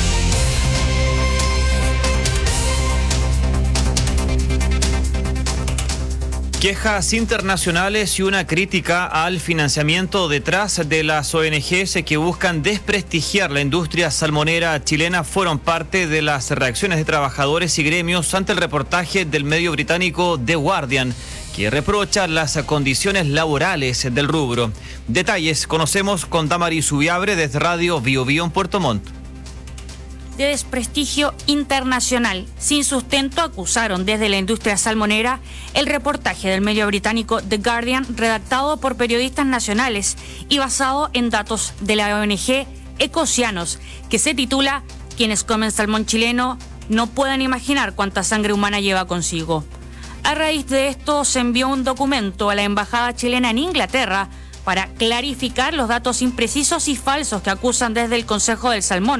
Quejas internacionales y una crítica al financiamiento detrás de las O N Ges que buscan desprestigiar la industria salmonera chilena fueron parte de las reacciones de trabajadores y gremios ante el reportaje del medio británico The Guardian, que reprocha las condiciones laborales del rubro. Detalles conocemos con Damaris Ubiabre desde Radio Bío Bío en Puerto Montt. De desprestigio internacional. Sin sustento, acusaron desde la industria salmonera el reportaje del medio británico The Guardian, redactado por periodistas nacionales y basado en datos de la O N G Ecocianos, que se titula "Quienes comen salmón chileno no pueden imaginar cuánta sangre humana lleva consigo". A raíz de esto, se envió un documento a la embajada chilena en Inglaterra para clarificar los datos imprecisos y falsos que acusan desde el Consejo del Salmón,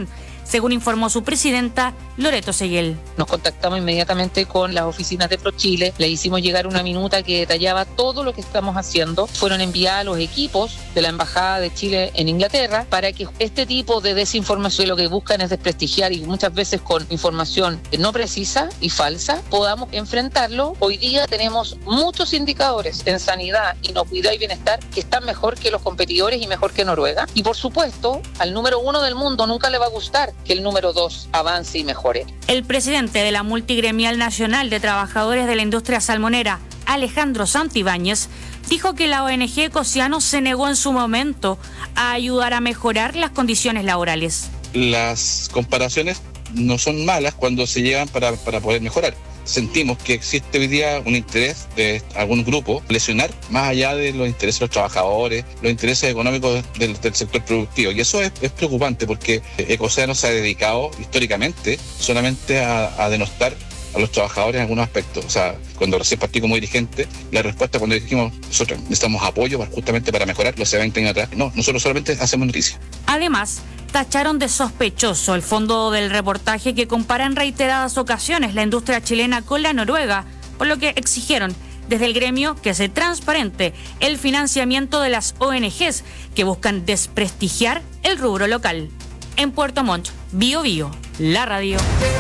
según informó su presidenta, Loreto Seguel. Nos contactamos inmediatamente con las oficinas de ProChile, le hicimos llegar una minuta que detallaba todo lo que estamos haciendo. Fueron enviados los equipos de la Embajada de Chile en Inglaterra para que este tipo de desinformación lo que buscan es desprestigiar, y muchas veces con información no precisa y falsa, podamos enfrentarlo. Hoy día tenemos muchos indicadores en sanidad, inocuidad y bienestar que están mejor que los competidores y mejor que Noruega. Y por supuesto, al número uno del mundo nunca le va a gustar que el número dos avance y mejore. El presidente de la Multigremial Nacional de Trabajadores de la Industria Salmonera, Alejandro Santibáñez, dijo que la O N G Ecociano se negó en su momento a ayudar a mejorar las condiciones laborales. Las comparaciones no son malas cuando se llevan para, para poder mejorar. Sentimos que existe hoy día un interés de algún grupo lesionar más allá de los intereses de los trabajadores, los intereses económicos del, del sector productivo. Y eso es, es preocupante porque Ecociano se ha dedicado históricamente solamente a, a denostar a los trabajadores en algunos aspectos. O sea, cuando recién partí como dirigente, la respuesta cuando dijimos nosotros necesitamos apoyo justamente para mejorar los hace veinte años atrás, no, nosotros solamente hacemos noticias. Además, tacharon de sospechoso el fondo del reportaje que compara en reiteradas ocasiones la industria chilena con la noruega, por lo que exigieron desde el gremio que se transparente el financiamiento de las O N Ges que buscan desprestigiar el rubro local. En Puerto Montt, Bio Bio, la radio.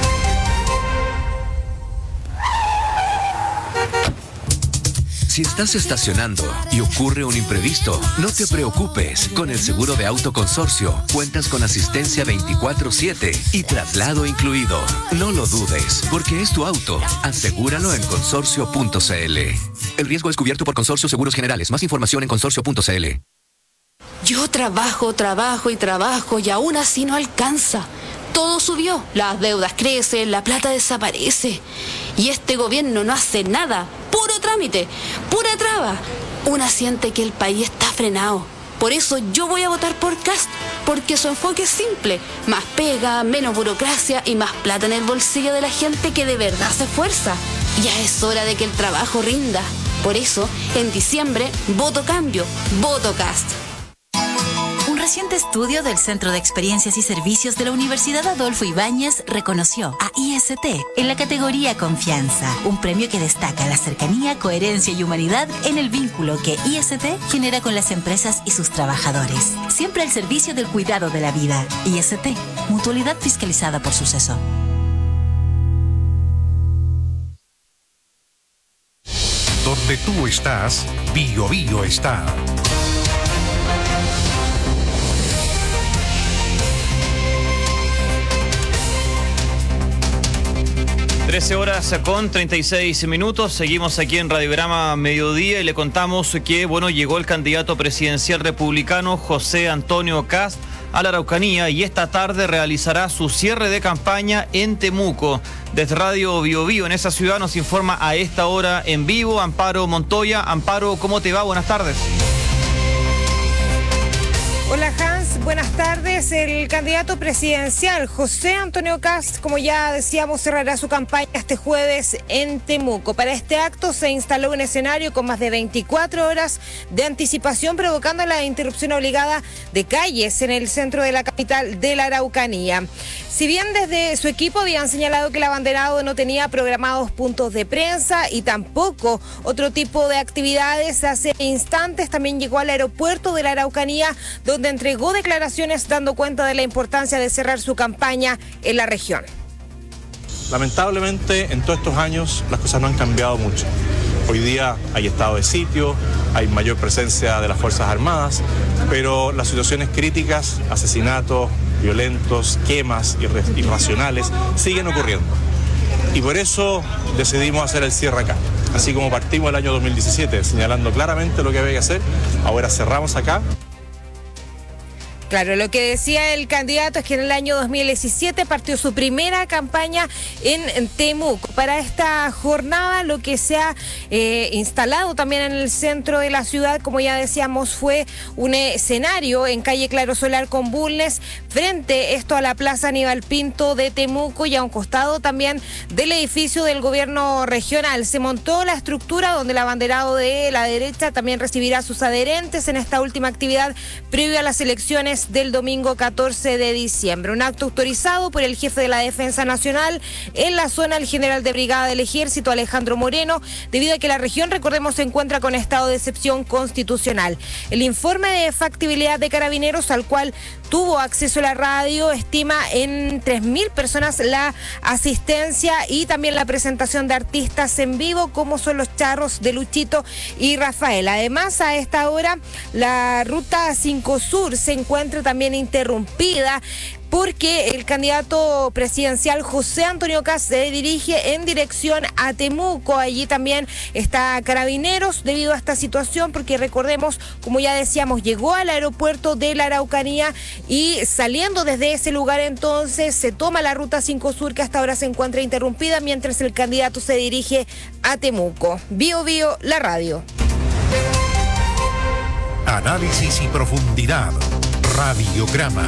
Si estás estacionando y ocurre un imprevisto, no te preocupes. Con el seguro de auto Consorcio, cuentas con asistencia veinticuatro siete y traslado incluido. No lo dudes, porque es tu auto. Asegúralo en consorcio punto c l. El riesgo es cubierto por Consorcio Seguros Generales. Más información en consorcio punto c l. Yo trabajo, trabajo y trabajo y aún así no alcanza. Todo subió, las deudas crecen, la plata desaparece. Y este gobierno no hace nada. Puro trámite, pura traba. Una siente que el país está frenado. Por eso yo voy a votar por Kast, porque su enfoque es simple. Más pega, menos burocracia y más plata en el bolsillo de la gente que de verdad se esfuerza. Ya es hora de que el trabajo rinda. Por eso, en diciembre, voto cambio, voto Kast. Un reciente estudio del Centro de Experiencias y Servicios de la Universidad Adolfo Ibáñez reconoció a I S T en la categoría Confianza, un premio que destaca la cercanía, coherencia y humanidad en el vínculo que I S T genera con las empresas y sus trabajadores. Siempre al servicio del cuidado de la vida. I S T, mutualidad fiscalizada por Suceso. Donde tú estás, Bio Bio está. trece horas con treinta y seis minutos, seguimos aquí en Radiograma Mediodía y le contamos que, bueno, llegó el candidato presidencial republicano José Antonio Kast a la Araucanía y esta tarde realizará su cierre de campaña en Temuco. Desde Radio Bio Bio en esa ciudad nos informa a esta hora en vivo Amparo Montoya. Amparo, ¿cómo te va? Buenas tardes. Hola Hans, buenas tardes. El candidato presidencial José Antonio Kast, como ya decíamos, cerrará su campaña este jueves en Temuco. Para este acto se instaló un escenario con más de veinticuatro horas de anticipación, provocando la interrupción obligada de calles en el centro de la capital de la Araucanía. Si bien desde su equipo habían señalado que el abanderado no tenía programados puntos de prensa y tampoco otro tipo de actividades, hace instantes también llegó al aeropuerto de la Araucanía, donde entregó declaraciones dando cuenta de la importancia de cerrar su campaña en la región. Lamentablemente, en todos estos años las cosas no han cambiado mucho. Hoy día hay estado de sitio, hay mayor presencia de las Fuerzas Armadas, pero las situaciones críticas, asesinatos violentos, quemas irracionales, siguen ocurriendo. Y por eso decidimos hacer el cierre acá. Así como partimos el año dos mil diecisiete señalando claramente lo que había que hacer, ahora cerramos acá. Claro, lo que decía el candidato es que en el año dos mil diecisiete partió su primera campaña en Temuco. Para esta jornada lo que se ha eh, instalado también en el centro de la ciudad, como ya decíamos, fue un escenario en calle Claro Solar con Bulnes, frente esto a la Plaza Aníbal Pinto de Temuco y a un costado también del edificio del gobierno regional. Se montó la estructura donde el abanderado de la derecha también recibirá a sus adherentes en esta última actividad previo a las elecciones elecciones del domingo catorce de diciembre. Un acto autorizado por el jefe de la Defensa Nacional en la zona, el general de brigada del Ejército, Alejandro Moreno, debido a que la región, recordemos, se encuentra con estado de excepción constitucional. El informe de factibilidad de Carabineros, al cual tuvo acceso la radio, estima en tres mil personas la asistencia y también la presentación de artistas en vivo, como son los Charros de Luchito y Rafael. Además, a esta hora, la ruta cinco Sur se encuentra también interrumpida, porque el candidato presidencial José Antonio Kast se dirige en dirección a Temuco. Allí también está Carabineros debido a esta situación, porque recordemos, como ya decíamos, llegó al aeropuerto de la Araucanía y saliendo desde ese lugar entonces se toma la ruta cinco Sur, que hasta ahora se encuentra interrumpida mientras el candidato se dirige a Temuco. Bio Bio, la radio. Análisis y profundidad. Radiograma.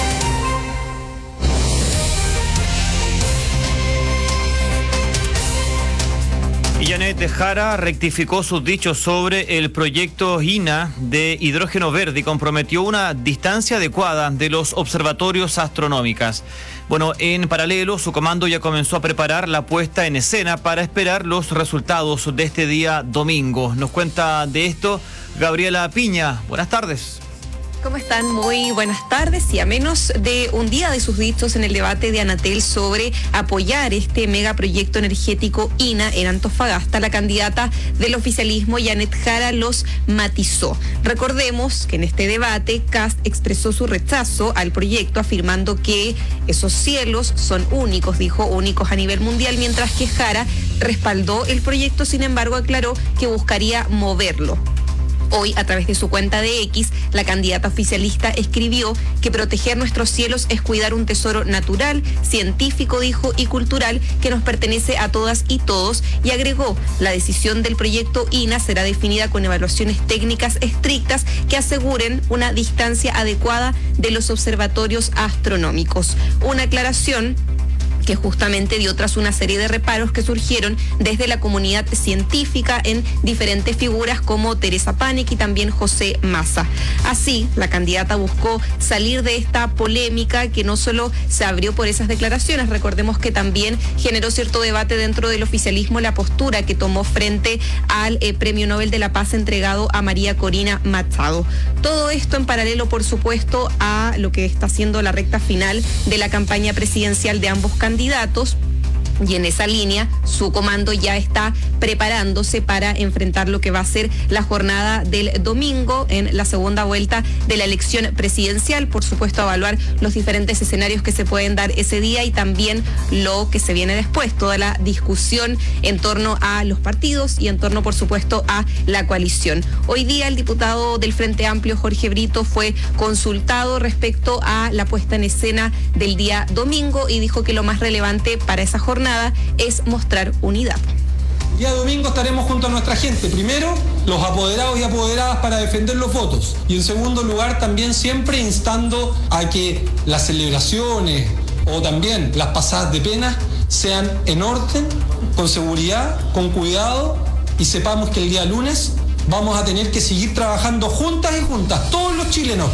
Y Janet Jara rectificó sus dichos sobre el proyecto I N A de hidrógeno verde y comprometió una distancia adecuada de los observatorios astronómicos. Bueno, en paralelo, su comando ya comenzó a preparar la puesta en escena para esperar los resultados de este día domingo. Nos cuenta de esto Gabriela Piña. Buenas tardes. ¿Cómo están? Muy buenas tardes. Y a menos de un día de sus dichos en el debate de Anatel sobre apoyar este megaproyecto energético I N A en Antofagasta, la candidata del oficialismo, Janet Jara, los matizó. Recordemos que en este debate Kast expresó su rechazo al proyecto, afirmando que esos cielos son únicos, dijo, únicos a nivel mundial, mientras que Jara respaldó el proyecto, sin embargo aclaró que buscaría moverlo. Hoy, a través de su cuenta de X, la candidata oficialista escribió que proteger nuestros cielos es cuidar un tesoro natural, científico, dijo, y cultural que nos pertenece a todas y todos, y agregó, la decisión del proyecto I N A será definida con evaluaciones técnicas estrictas que aseguren una distancia adecuada de los observatorios astronómicos. Una aclaración que justamente dio tras una serie de reparos que surgieron desde la comunidad científica en diferentes figuras como Teresa Panek y también José Massa. Así, la candidata buscó salir de esta polémica que no solo se abrió por esas declaraciones, recordemos que también generó cierto debate dentro del oficialismo la postura que tomó frente al eh, Premio Nobel de la Paz entregado a María Corina Machado. Todo esto en paralelo, por supuesto, a lo que está siendo la recta final de la campaña presidencial de ambos candidatos. candidatos. Y en esa línea, su comando ya está preparándose para enfrentar lo que va a ser la jornada del domingo en la segunda vuelta de la elección presidencial. Por supuesto, evaluar los diferentes escenarios que se pueden dar ese día y también lo que se viene después, toda la discusión en torno a los partidos y en torno, por supuesto, a la coalición. Hoy día, el diputado del Frente Amplio, Jorge Brito, fue consultado respecto a la puesta en escena del día domingo y dijo que lo más relevante para esa jornada es mostrar unidad. El día domingo estaremos junto a nuestra gente. Primero, los apoderados y apoderadas para defender los votos. Y en segundo lugar, también siempre instando a que las celebraciones o también las pasadas de pena sean en orden, con seguridad, con cuidado, y sepamos que el día lunes vamos a tener que seguir trabajando juntas y juntas, todos los chilenos.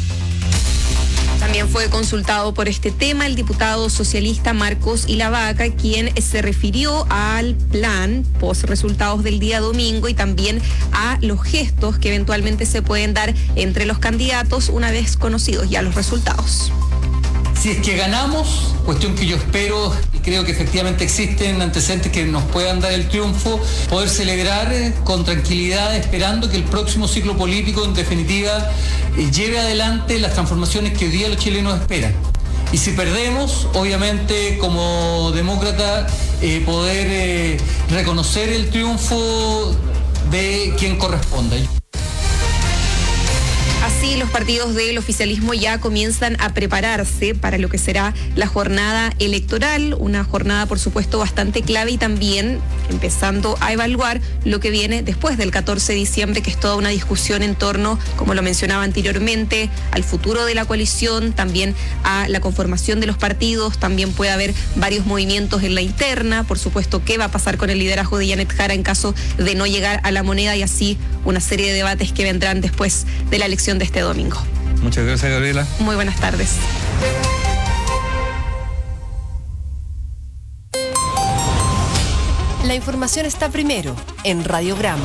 También fue consultado por este tema el diputado socialista Marcos Ilavaca, quien se refirió al plan post resultados del día domingo y también a los gestos que eventualmente se pueden dar entre los candidatos una vez conocidos ya los resultados. Si es que ganamos, cuestión que yo espero y creo que efectivamente existen antecedentes que nos puedan dar el triunfo, poder celebrar con tranquilidad, esperando que el próximo ciclo político, en definitiva, lleve adelante las transformaciones que hoy día los chilenos esperan. Y si perdemos, obviamente, como demócrata, eh, poder eh, reconocer el triunfo de quien corresponda. Así, los partidos del oficialismo ya comienzan a prepararse para lo que será la jornada electoral, una jornada, por supuesto, bastante clave y también empezando a evaluar lo que viene después del catorce de diciembre, que es toda una discusión en torno, como lo mencionaba anteriormente, al futuro de la coalición, también a la conformación de los partidos, también puede haber varios movimientos en la interna, por supuesto, qué va a pasar con el liderazgo de Janet Jara en caso de no llegar a la moneda y así una serie de debates que vendrán después de la elección de este domingo. Muchas gracias, Gabriela. Muy buenas tardes. La información está primero en Radiograma.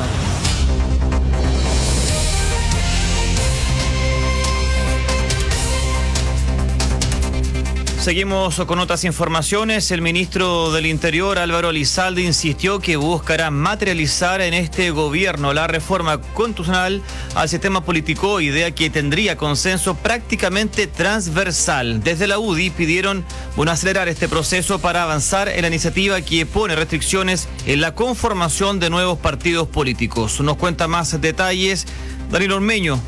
Seguimos con otras informaciones. El ministro del Interior, Álvaro Elizalde, insistió que buscará materializar en este gobierno la reforma constitucional al sistema político, idea que tendría consenso prácticamente transversal. Desde la U D I pidieron bueno, acelerar este proceso para avanzar en la iniciativa que pone restricciones en la conformación de nuevos partidos políticos. Nos cuenta más detalles Daniel Ormeño.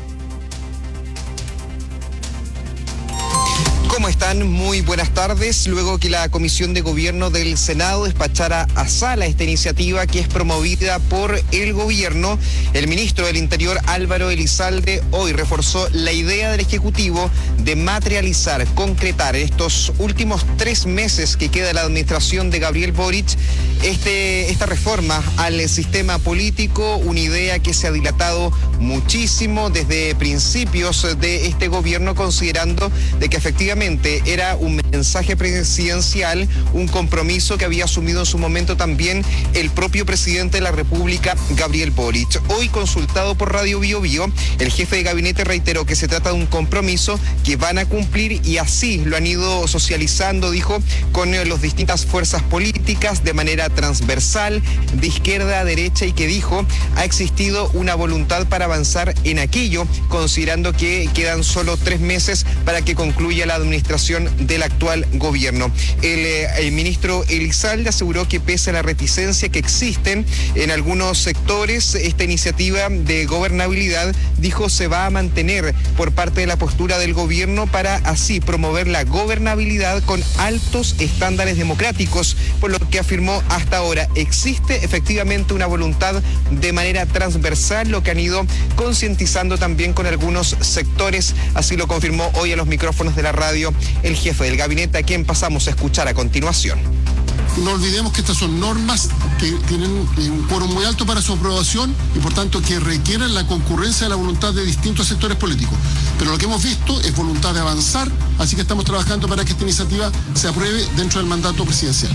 ¿Cómo están? Muy buenas tardes. Luego que la Comisión de Gobierno del Senado despachara a sala esta iniciativa que es promovida por el gobierno, el ministro del Interior, Álvaro Elizalde, hoy reforzó la idea del Ejecutivo de materializar, concretar en estos últimos tres meses que queda la administración de Gabriel Boric este, esta reforma al sistema político, una idea que se ha dilatado muchísimo desde principios de este gobierno, considerando de que efectivamente era un mensaje presidencial, un compromiso que había asumido en su momento también el propio presidente de la República, Gabriel Boric. Hoy, consultado por Radio Bio Bio, el jefe de gabinete reiteró que se trata de un compromiso que van a cumplir y así lo han ido socializando, dijo, con las distintas fuerzas políticas de manera transversal, de izquierda a derecha, y que dijo ha existido una voluntad para avanzar en aquello, considerando que quedan solo tres meses para que concluya la administración del actual gobierno. El, eh, el ministro Elizalde aseguró que pese a la reticencia que existen en algunos sectores, esta iniciativa de gobernabilidad, dijo, se va a mantener por parte de la postura del gobierno para así promover la gobernabilidad con altos estándares democráticos, por lo que afirmó hasta ahora existe efectivamente una voluntad de manera transversal, lo que han ido concientizando también con algunos sectores, así lo confirmó hoy a los micrófonos de la radio el jefe del gabinete, a quien pasamos a escuchar a continuación. No olvidemos que estas son normas que tienen un quórum muy alto para su aprobación y por tanto que requieren la concurrencia de la voluntad de distintos sectores políticos. Pero lo que hemos visto es voluntad de avanzar, así que estamos trabajando para que esta iniciativa se apruebe dentro del mandato presidencial.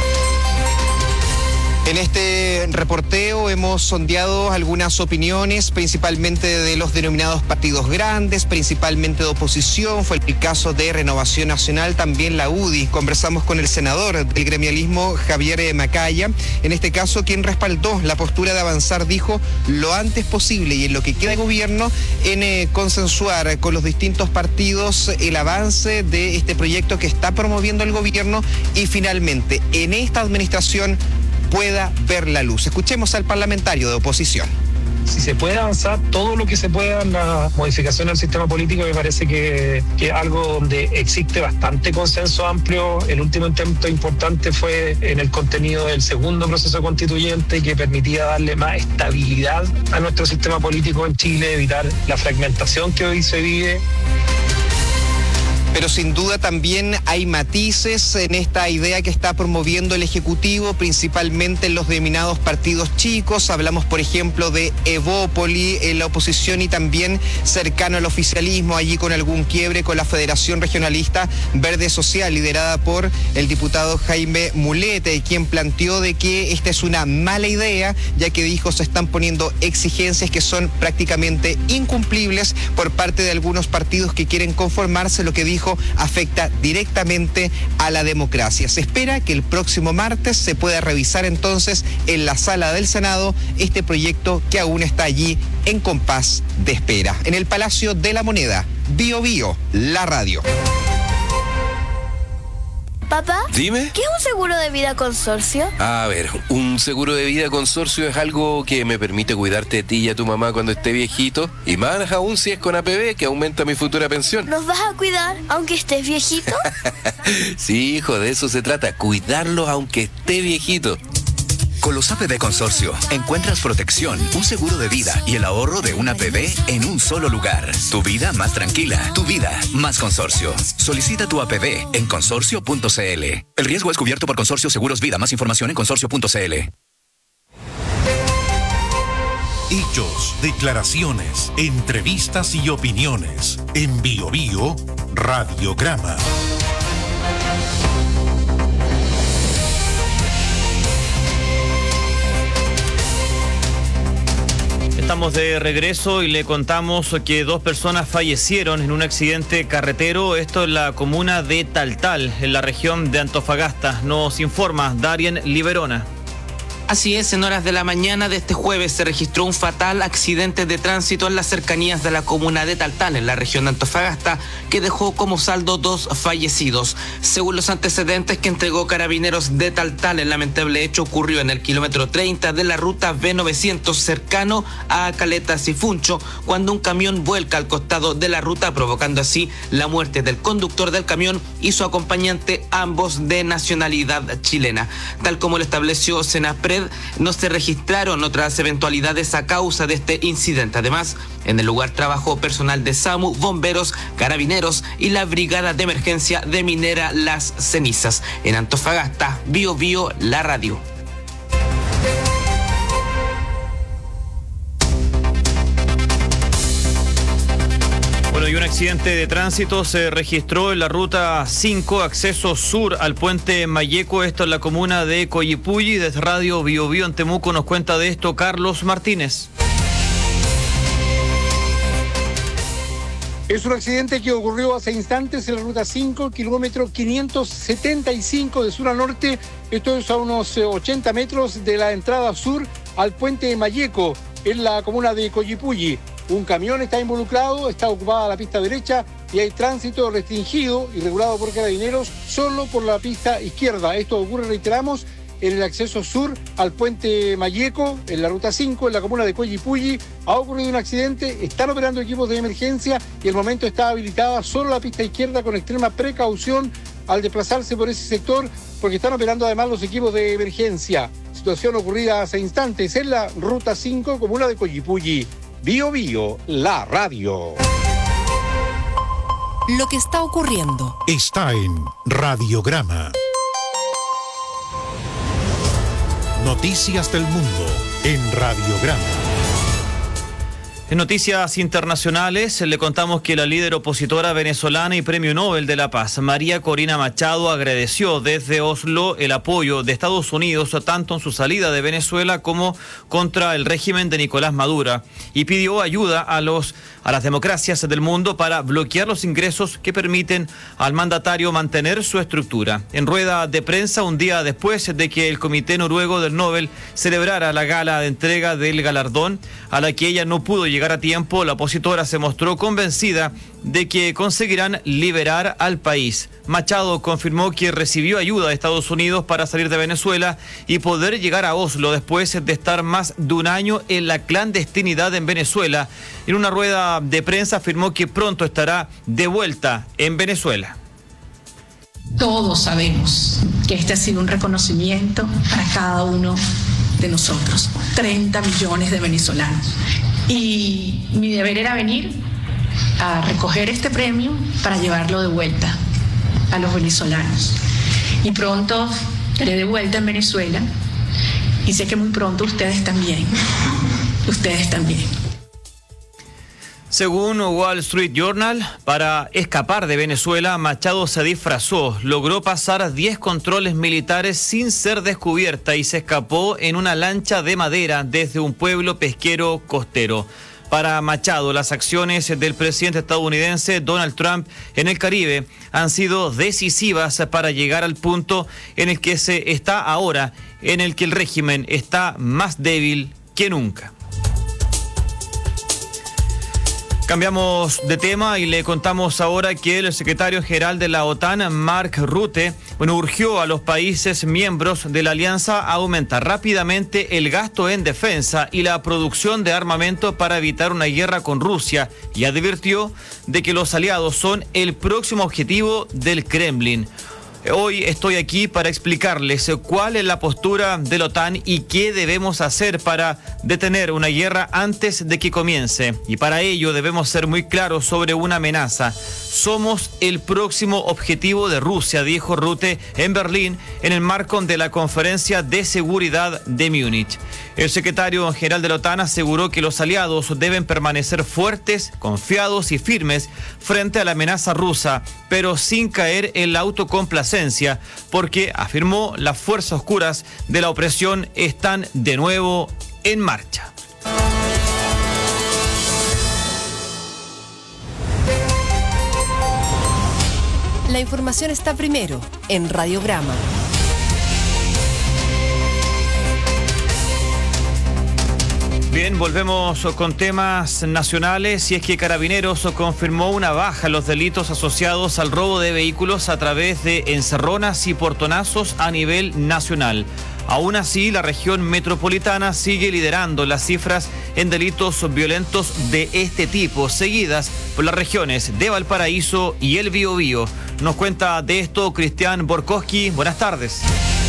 En este reporteo hemos sondeado algunas opiniones, principalmente de los denominados partidos grandes, principalmente de oposición. Fue el caso de Renovación Nacional, también la U D I. Conversamos con el senador del gremialismo, Javier Macaya. En este caso, quien respaldó la postura de avanzar, dijo, lo antes posible y en lo que queda de gobierno, en eh, consensuar con los distintos partidos el avance de este proyecto que está promoviendo el gobierno y finalmente en esta administración pueda ver la luz. Escuchemos al parlamentario de oposición. Si se puede avanzar todo lo que se pueda en la modificación del sistema político, me parece que es algo donde existe bastante consenso amplio. El último intento importante fue en el contenido del segundo proceso constituyente, que permitía darle más estabilidad a nuestro sistema político en Chile, evitar la fragmentación que hoy se vive. Pero sin duda también hay matices en esta idea que está promoviendo el Ejecutivo, principalmente en los denominados partidos chicos. Hablamos, por ejemplo, de Evópoli en la oposición y también cercano al oficialismo, allí con algún quiebre con la Federación Regionalista Verde Social, liderada por el diputado Jaime Mulete, quien planteó de que esta es una mala idea, ya que dijo se están poniendo exigencias que son prácticamente incumplibles por parte de algunos partidos que quieren conformarse, lo que dijo afecta directamente a la democracia. Se espera que el próximo martes se pueda revisar entonces en la sala del Senado este proyecto que aún está allí en compás de espera. En el Palacio de la Moneda, Bio Bio, la radio. Papá, dime. ¿Qué es un seguro de vida consorcio? A ver, un seguro de vida consorcio es algo que me permite cuidarte de ti y a tu mamá cuando esté viejito, y más aún si es con A P B, que aumenta mi futura pensión. ¿Nos vas a cuidar aunque estés viejito? Sí, hijo, de eso se trata, cuidarlo aunque esté viejito. Con los A P B Consorcio encuentras protección, un seguro de vida y el ahorro de un A P B en un solo lugar. Tu vida más tranquila, tu vida más consorcio. Solicita tu A P B en consorcio punto c l. El riesgo es cubierto por Consorcio Seguros Vida. Más información en consorcio punto c l. Hechos, declaraciones, entrevistas y opiniones. En Bio Bio, Radiograma. Estamos de regreso y le contamos que dos personas fallecieron en un accidente carretero, esto en la comuna de Taltal, en la región de Antofagasta. Nos informa Darien Liberona. Así es, en horas de la mañana de este jueves se registró un fatal accidente de tránsito en las cercanías de la comuna de Taltal, en la región de Antofagasta, que dejó como saldo dos fallecidos. Según los antecedentes que entregó Carabineros de Taltal, el lamentable hecho ocurrió en el kilómetro treinta de la ruta B novecientos, cercano a Caletas y Funcho, cuando un camión vuelca al costado de la ruta, provocando así la muerte del conductor del camión y su acompañante, ambos de nacionalidad chilena. Tal como lo estableció Senapred, no se registraron otras eventualidades a causa de este incidente. Además, en el lugar trabajó personal de SAMU, bomberos, carabineros y la brigada de emergencia de Minera Las Cenizas. En Antofagasta, Bio Bio, la radio. Bueno, y un accidente de tránsito se registró en la ruta cinco, acceso sur al puente Mayeco, esto en la comuna de Coyipulli. Desde Radio Bio Bio en Temuco nos cuenta de esto Carlos Martínez. Es un accidente que ocurrió hace instantes en la ruta cinco, kilómetro quinientos setenta y cinco de sur a norte. Esto es a unos ochenta metros de la entrada sur al puente Mayeco, en la comuna de Coyipulli. Un camión está involucrado, está ocupada la pista derecha y hay tránsito restringido y regulado por Carabineros solo por la pista izquierda. Esto ocurre, reiteramos, en el acceso sur al puente Mayeco, en la ruta cinco, en la comuna de Coyipulli. Ha ocurrido un accidente, están operando equipos de emergencia y el momento está habilitada solo la pista izquierda con extrema precaución al desplazarse por ese sector, porque están operando además los equipos de emergencia. Situación ocurrida hace instantes en la ruta cinco, comuna de Coyipulli. Bio Bio, la radio. Lo que está ocurriendo está en Radiograma. Noticias del mundo en Radiograma. En noticias internacionales, le contamos que la líder opositora venezolana y Premio Nobel de la Paz, María Corina Machado, agradeció desde Oslo el apoyo de Estados Unidos tanto en su salida de Venezuela como contra el régimen de Nicolás Maduro y pidió ayuda a los a las democracias del mundo para bloquear los ingresos que permiten al mandatario mantener su estructura. En rueda de prensa, un día después de que el Comité Noruego del Nobel celebrara la gala de entrega del galardón, a la que ella no pudo llegar a tiempo, la opositora se mostró convencida de que conseguirán liberar al país. Machado confirmó que recibió ayuda de Estados Unidos para salir de Venezuela y poder llegar a Oslo después de estar más de un año en la clandestinidad en Venezuela. En una rueda de prensa afirmó que pronto estará de vuelta en Venezuela. Todos sabemos que este ha sido un reconocimiento para cada uno de nosotros, treinta millones de venezolanos. Y mi deber era venir a recoger este premio para llevarlo de vuelta a los venezolanos. Y pronto estaré de vuelta en Venezuela y sé que muy pronto ustedes también, ustedes también. Según Wall Street Journal, para escapar de Venezuela, Machado se disfrazó, logró pasar diez controles militares sin ser descubierta y se escapó en una lancha de madera desde un pueblo pesquero costero. Para Machado, las acciones del presidente estadounidense Donald Trump en el Caribe han sido decisivas para llegar al punto en el que se está ahora, en el que el régimen está más débil que nunca. Cambiamos de tema y le contamos ahora que el secretario general de la OTAN, Mark Rutte, bueno, urgió a los países miembros de la alianza a aumentar rápidamente el gasto en defensa y la producción de armamento para evitar una guerra con Rusia y advirtió de que los aliados son el próximo objetivo del Kremlin. Hoy estoy aquí para explicarles cuál es la postura de la OTAN y qué debemos hacer para detener una guerra antes de que comience. Y para ello debemos ser muy claros sobre una amenaza. Somos el próximo objetivo de Rusia, dijo Rutte en Berlín en el marco de la Conferencia de Seguridad de Múnich. El secretario general de la OTAN aseguró que los aliados deben permanecer fuertes, confiados y firmes frente a la amenaza rusa, pero sin caer en la autocomplacencia, porque, afirmó, las fuerzas oscuras de la opresión están de nuevo en marcha. La información está primero en Radiograma. Bien, volvemos con temas nacionales y es que Carabineros confirmó una baja en los delitos asociados al robo de vehículos a través de encerronas y portonazos a nivel nacional. Aún así, la región metropolitana sigue liderando las cifras en delitos violentos de este tipo, seguidas por las regiones de Valparaíso y el Biobío. Nos cuenta de esto Cristian Borkowski. Buenas tardes.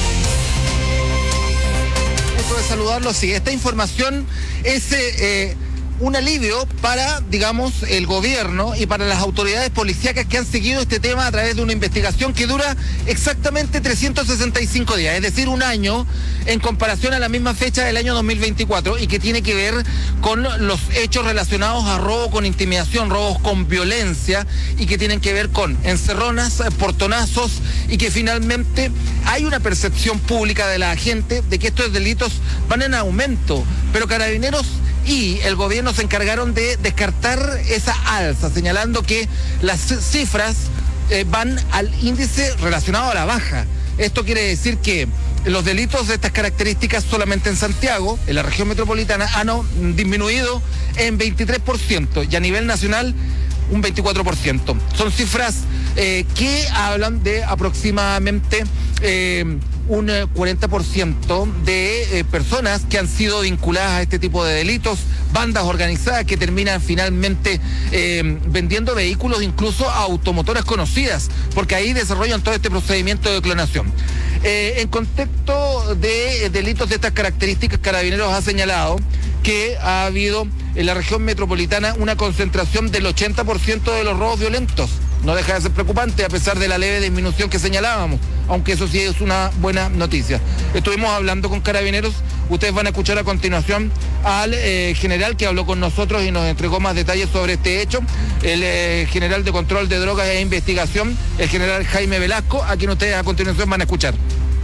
De saludarlos. Sí, esta información es eh, un alivio para, digamos, el gobierno y para las autoridades policíacas que han seguido este tema a través de una investigación que dura exactamente trescientos sesenta y cinco días, es decir, un año en comparación a la misma fecha del año dos mil veinticuatro, y que tiene que ver con los hechos relacionados a robo con intimidación, robos con violencia, y que tienen que ver con encerronas, portonazos, y que finalmente hay una percepción pública de la gente de que estos delitos van en aumento, pero Carabineros y el gobierno se encargaron de descartar esa alza, señalando que las cifras eh, van al índice relacionado a la baja. Esto quiere decir que los delitos de estas características solamente en Santiago, en la región metropolitana, han disminuido en veintitrés por ciento y a nivel nacional un veinticuatro por ciento. Son cifras eh, que hablan de aproximadamente eh, un cuarenta por ciento de eh, personas que han sido vinculadas a este tipo de delitos, bandas organizadas que terminan finalmente eh, vendiendo vehículos incluso a automotoras conocidas, porque ahí desarrollan todo este procedimiento de clonación. Eh, en contexto de eh, delitos de estas características, Carabineros ha señalado que ha habido en la región metropolitana una concentración del ochenta por ciento de los robos violentos. No deja de ser preocupante a pesar de la leve disminución que señalábamos, aunque eso sí es una buena noticia. Estuvimos hablando con Carabineros, ustedes van a escuchar a continuación al eh, general que habló con nosotros y nos entregó más detalles sobre este hecho, el eh, general de control de drogas e investigación, el general Jaime Velasco, a quien ustedes a continuación van a escuchar.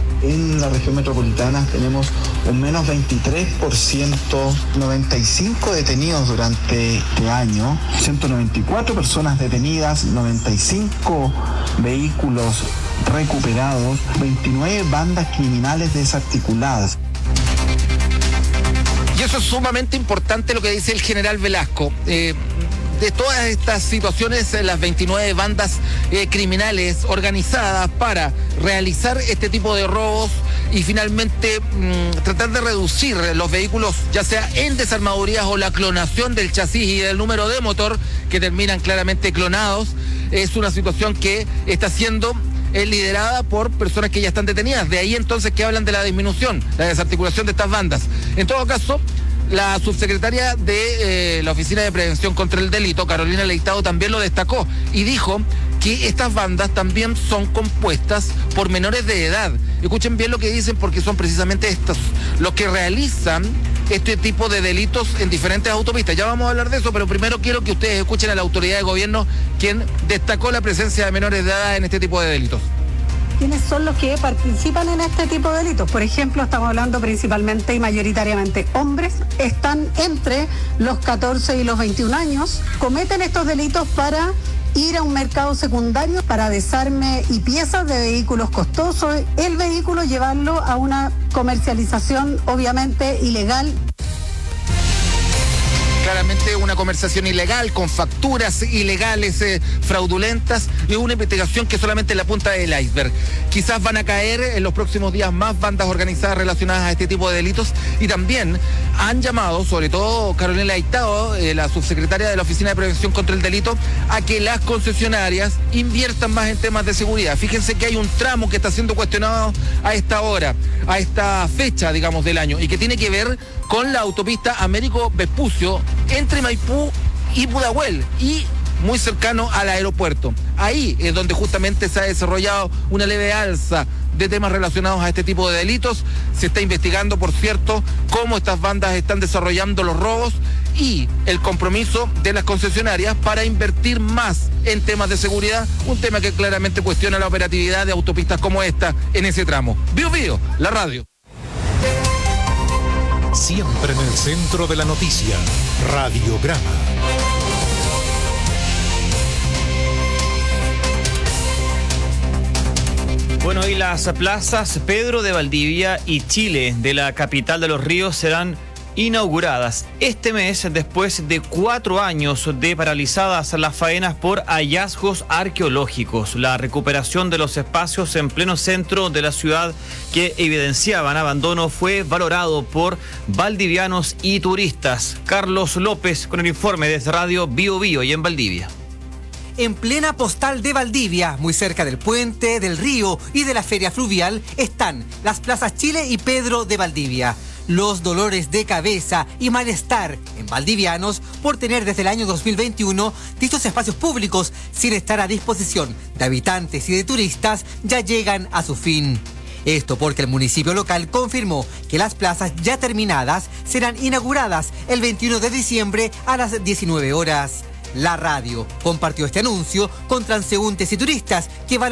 En la región metropolitana tenemos un menos veintitrés por ciento, noventa y cinco detenidos durante este año, ciento noventa y cuatro personas detenidas, noventa y cinco vehículos recuperados, veintinueve bandas criminales desarticuladas. Y eso es sumamente importante lo que dice el general Velasco. Eh, de todas estas situaciones, las veintinueve bandas eh, criminales organizadas para realizar este tipo de robos y finalmente mmm, tratar de reducir los vehículos, ya sea en desarmadurías o la clonación del chasis y del número de motor, que terminan claramente clonados, es una situación que está siendo eh, liderada por personas que ya están detenidas. De ahí entonces que hablan de la disminución, la desarticulación de estas bandas. En todo caso, la subsecretaria de eh, la Oficina de Prevención contra el Delito, Carolina Leitado, también lo destacó y dijo que estas bandas también son compuestas por menores de edad. Escuchen bien lo que dicen, porque son precisamente estos los que realizan este tipo de delitos en diferentes autopistas. Ya vamos a hablar de eso, pero primero quiero que ustedes escuchen a la autoridad de gobierno, quien destacó la presencia de menores de edad en este tipo de delitos. ¿Quiénes son los que participan en este tipo de delitos? Por ejemplo, estamos hablando principalmente y mayoritariamente hombres, están entre los catorce y los veintiún años, cometen estos delitos para ir a un mercado secundario para desarme y piezas de vehículos costosos, el vehículo llevarlo a una comercialización obviamente ilegal. claramente una conversación ilegal, con facturas ilegales, eh, fraudulentas, y una investigación que solamente es la punta del iceberg. Quizás van a caer en los próximos días más bandas organizadas relacionadas a este tipo de delitos, y también han llamado, sobre todo Carolina Aitao, eh, la subsecretaria de la Oficina de Prevención contra el Delito, a que las concesionarias inviertan más en temas de seguridad. Fíjense que hay un tramo que está siendo cuestionado a esta hora, a esta fecha, digamos, del año, y que tiene que ver con la autopista Américo Vespucio entre Maipú y Pudahuel, y muy cercano al aeropuerto. Ahí es donde justamente se ha desarrollado una leve alza de temas relacionados a este tipo de delitos. Se está investigando, por cierto, cómo estas bandas están desarrollando los robos y el compromiso de las concesionarias para invertir más en temas de seguridad, un tema que claramente cuestiona la operatividad de autopistas como esta en ese tramo. Bío Bío, la radio. Siempre en el centro de la noticia, Radiograma. Bueno, y las plazas Pedro de Valdivia y Chile de la capital de los ríos serán inauguradas este mes después de cuatro años de paralizadas las faenas por hallazgos arqueológicos. La recuperación de los espacios en pleno centro de la ciudad que evidenciaban abandono fue valorado por valdivianos y turistas. Carlos López con el informe desde Radio Bío Bío y en Valdivia. En plena postal de Valdivia, muy cerca del puente, del río y de la feria fluvial, están las plazas Chile y Pedro de Valdivia. Los dolores de cabeza y malestar en valdivianos por tener desde el año dos mil veintiuno dichos espacios públicos sin estar a disposición de habitantes y de turistas ya llegan a su fin. Esto porque el municipio local confirmó que las plazas ya terminadas serán inauguradas el veintiuno de diciembre a las diecinueve horas. La radio compartió este anuncio con transeúntes y turistas que van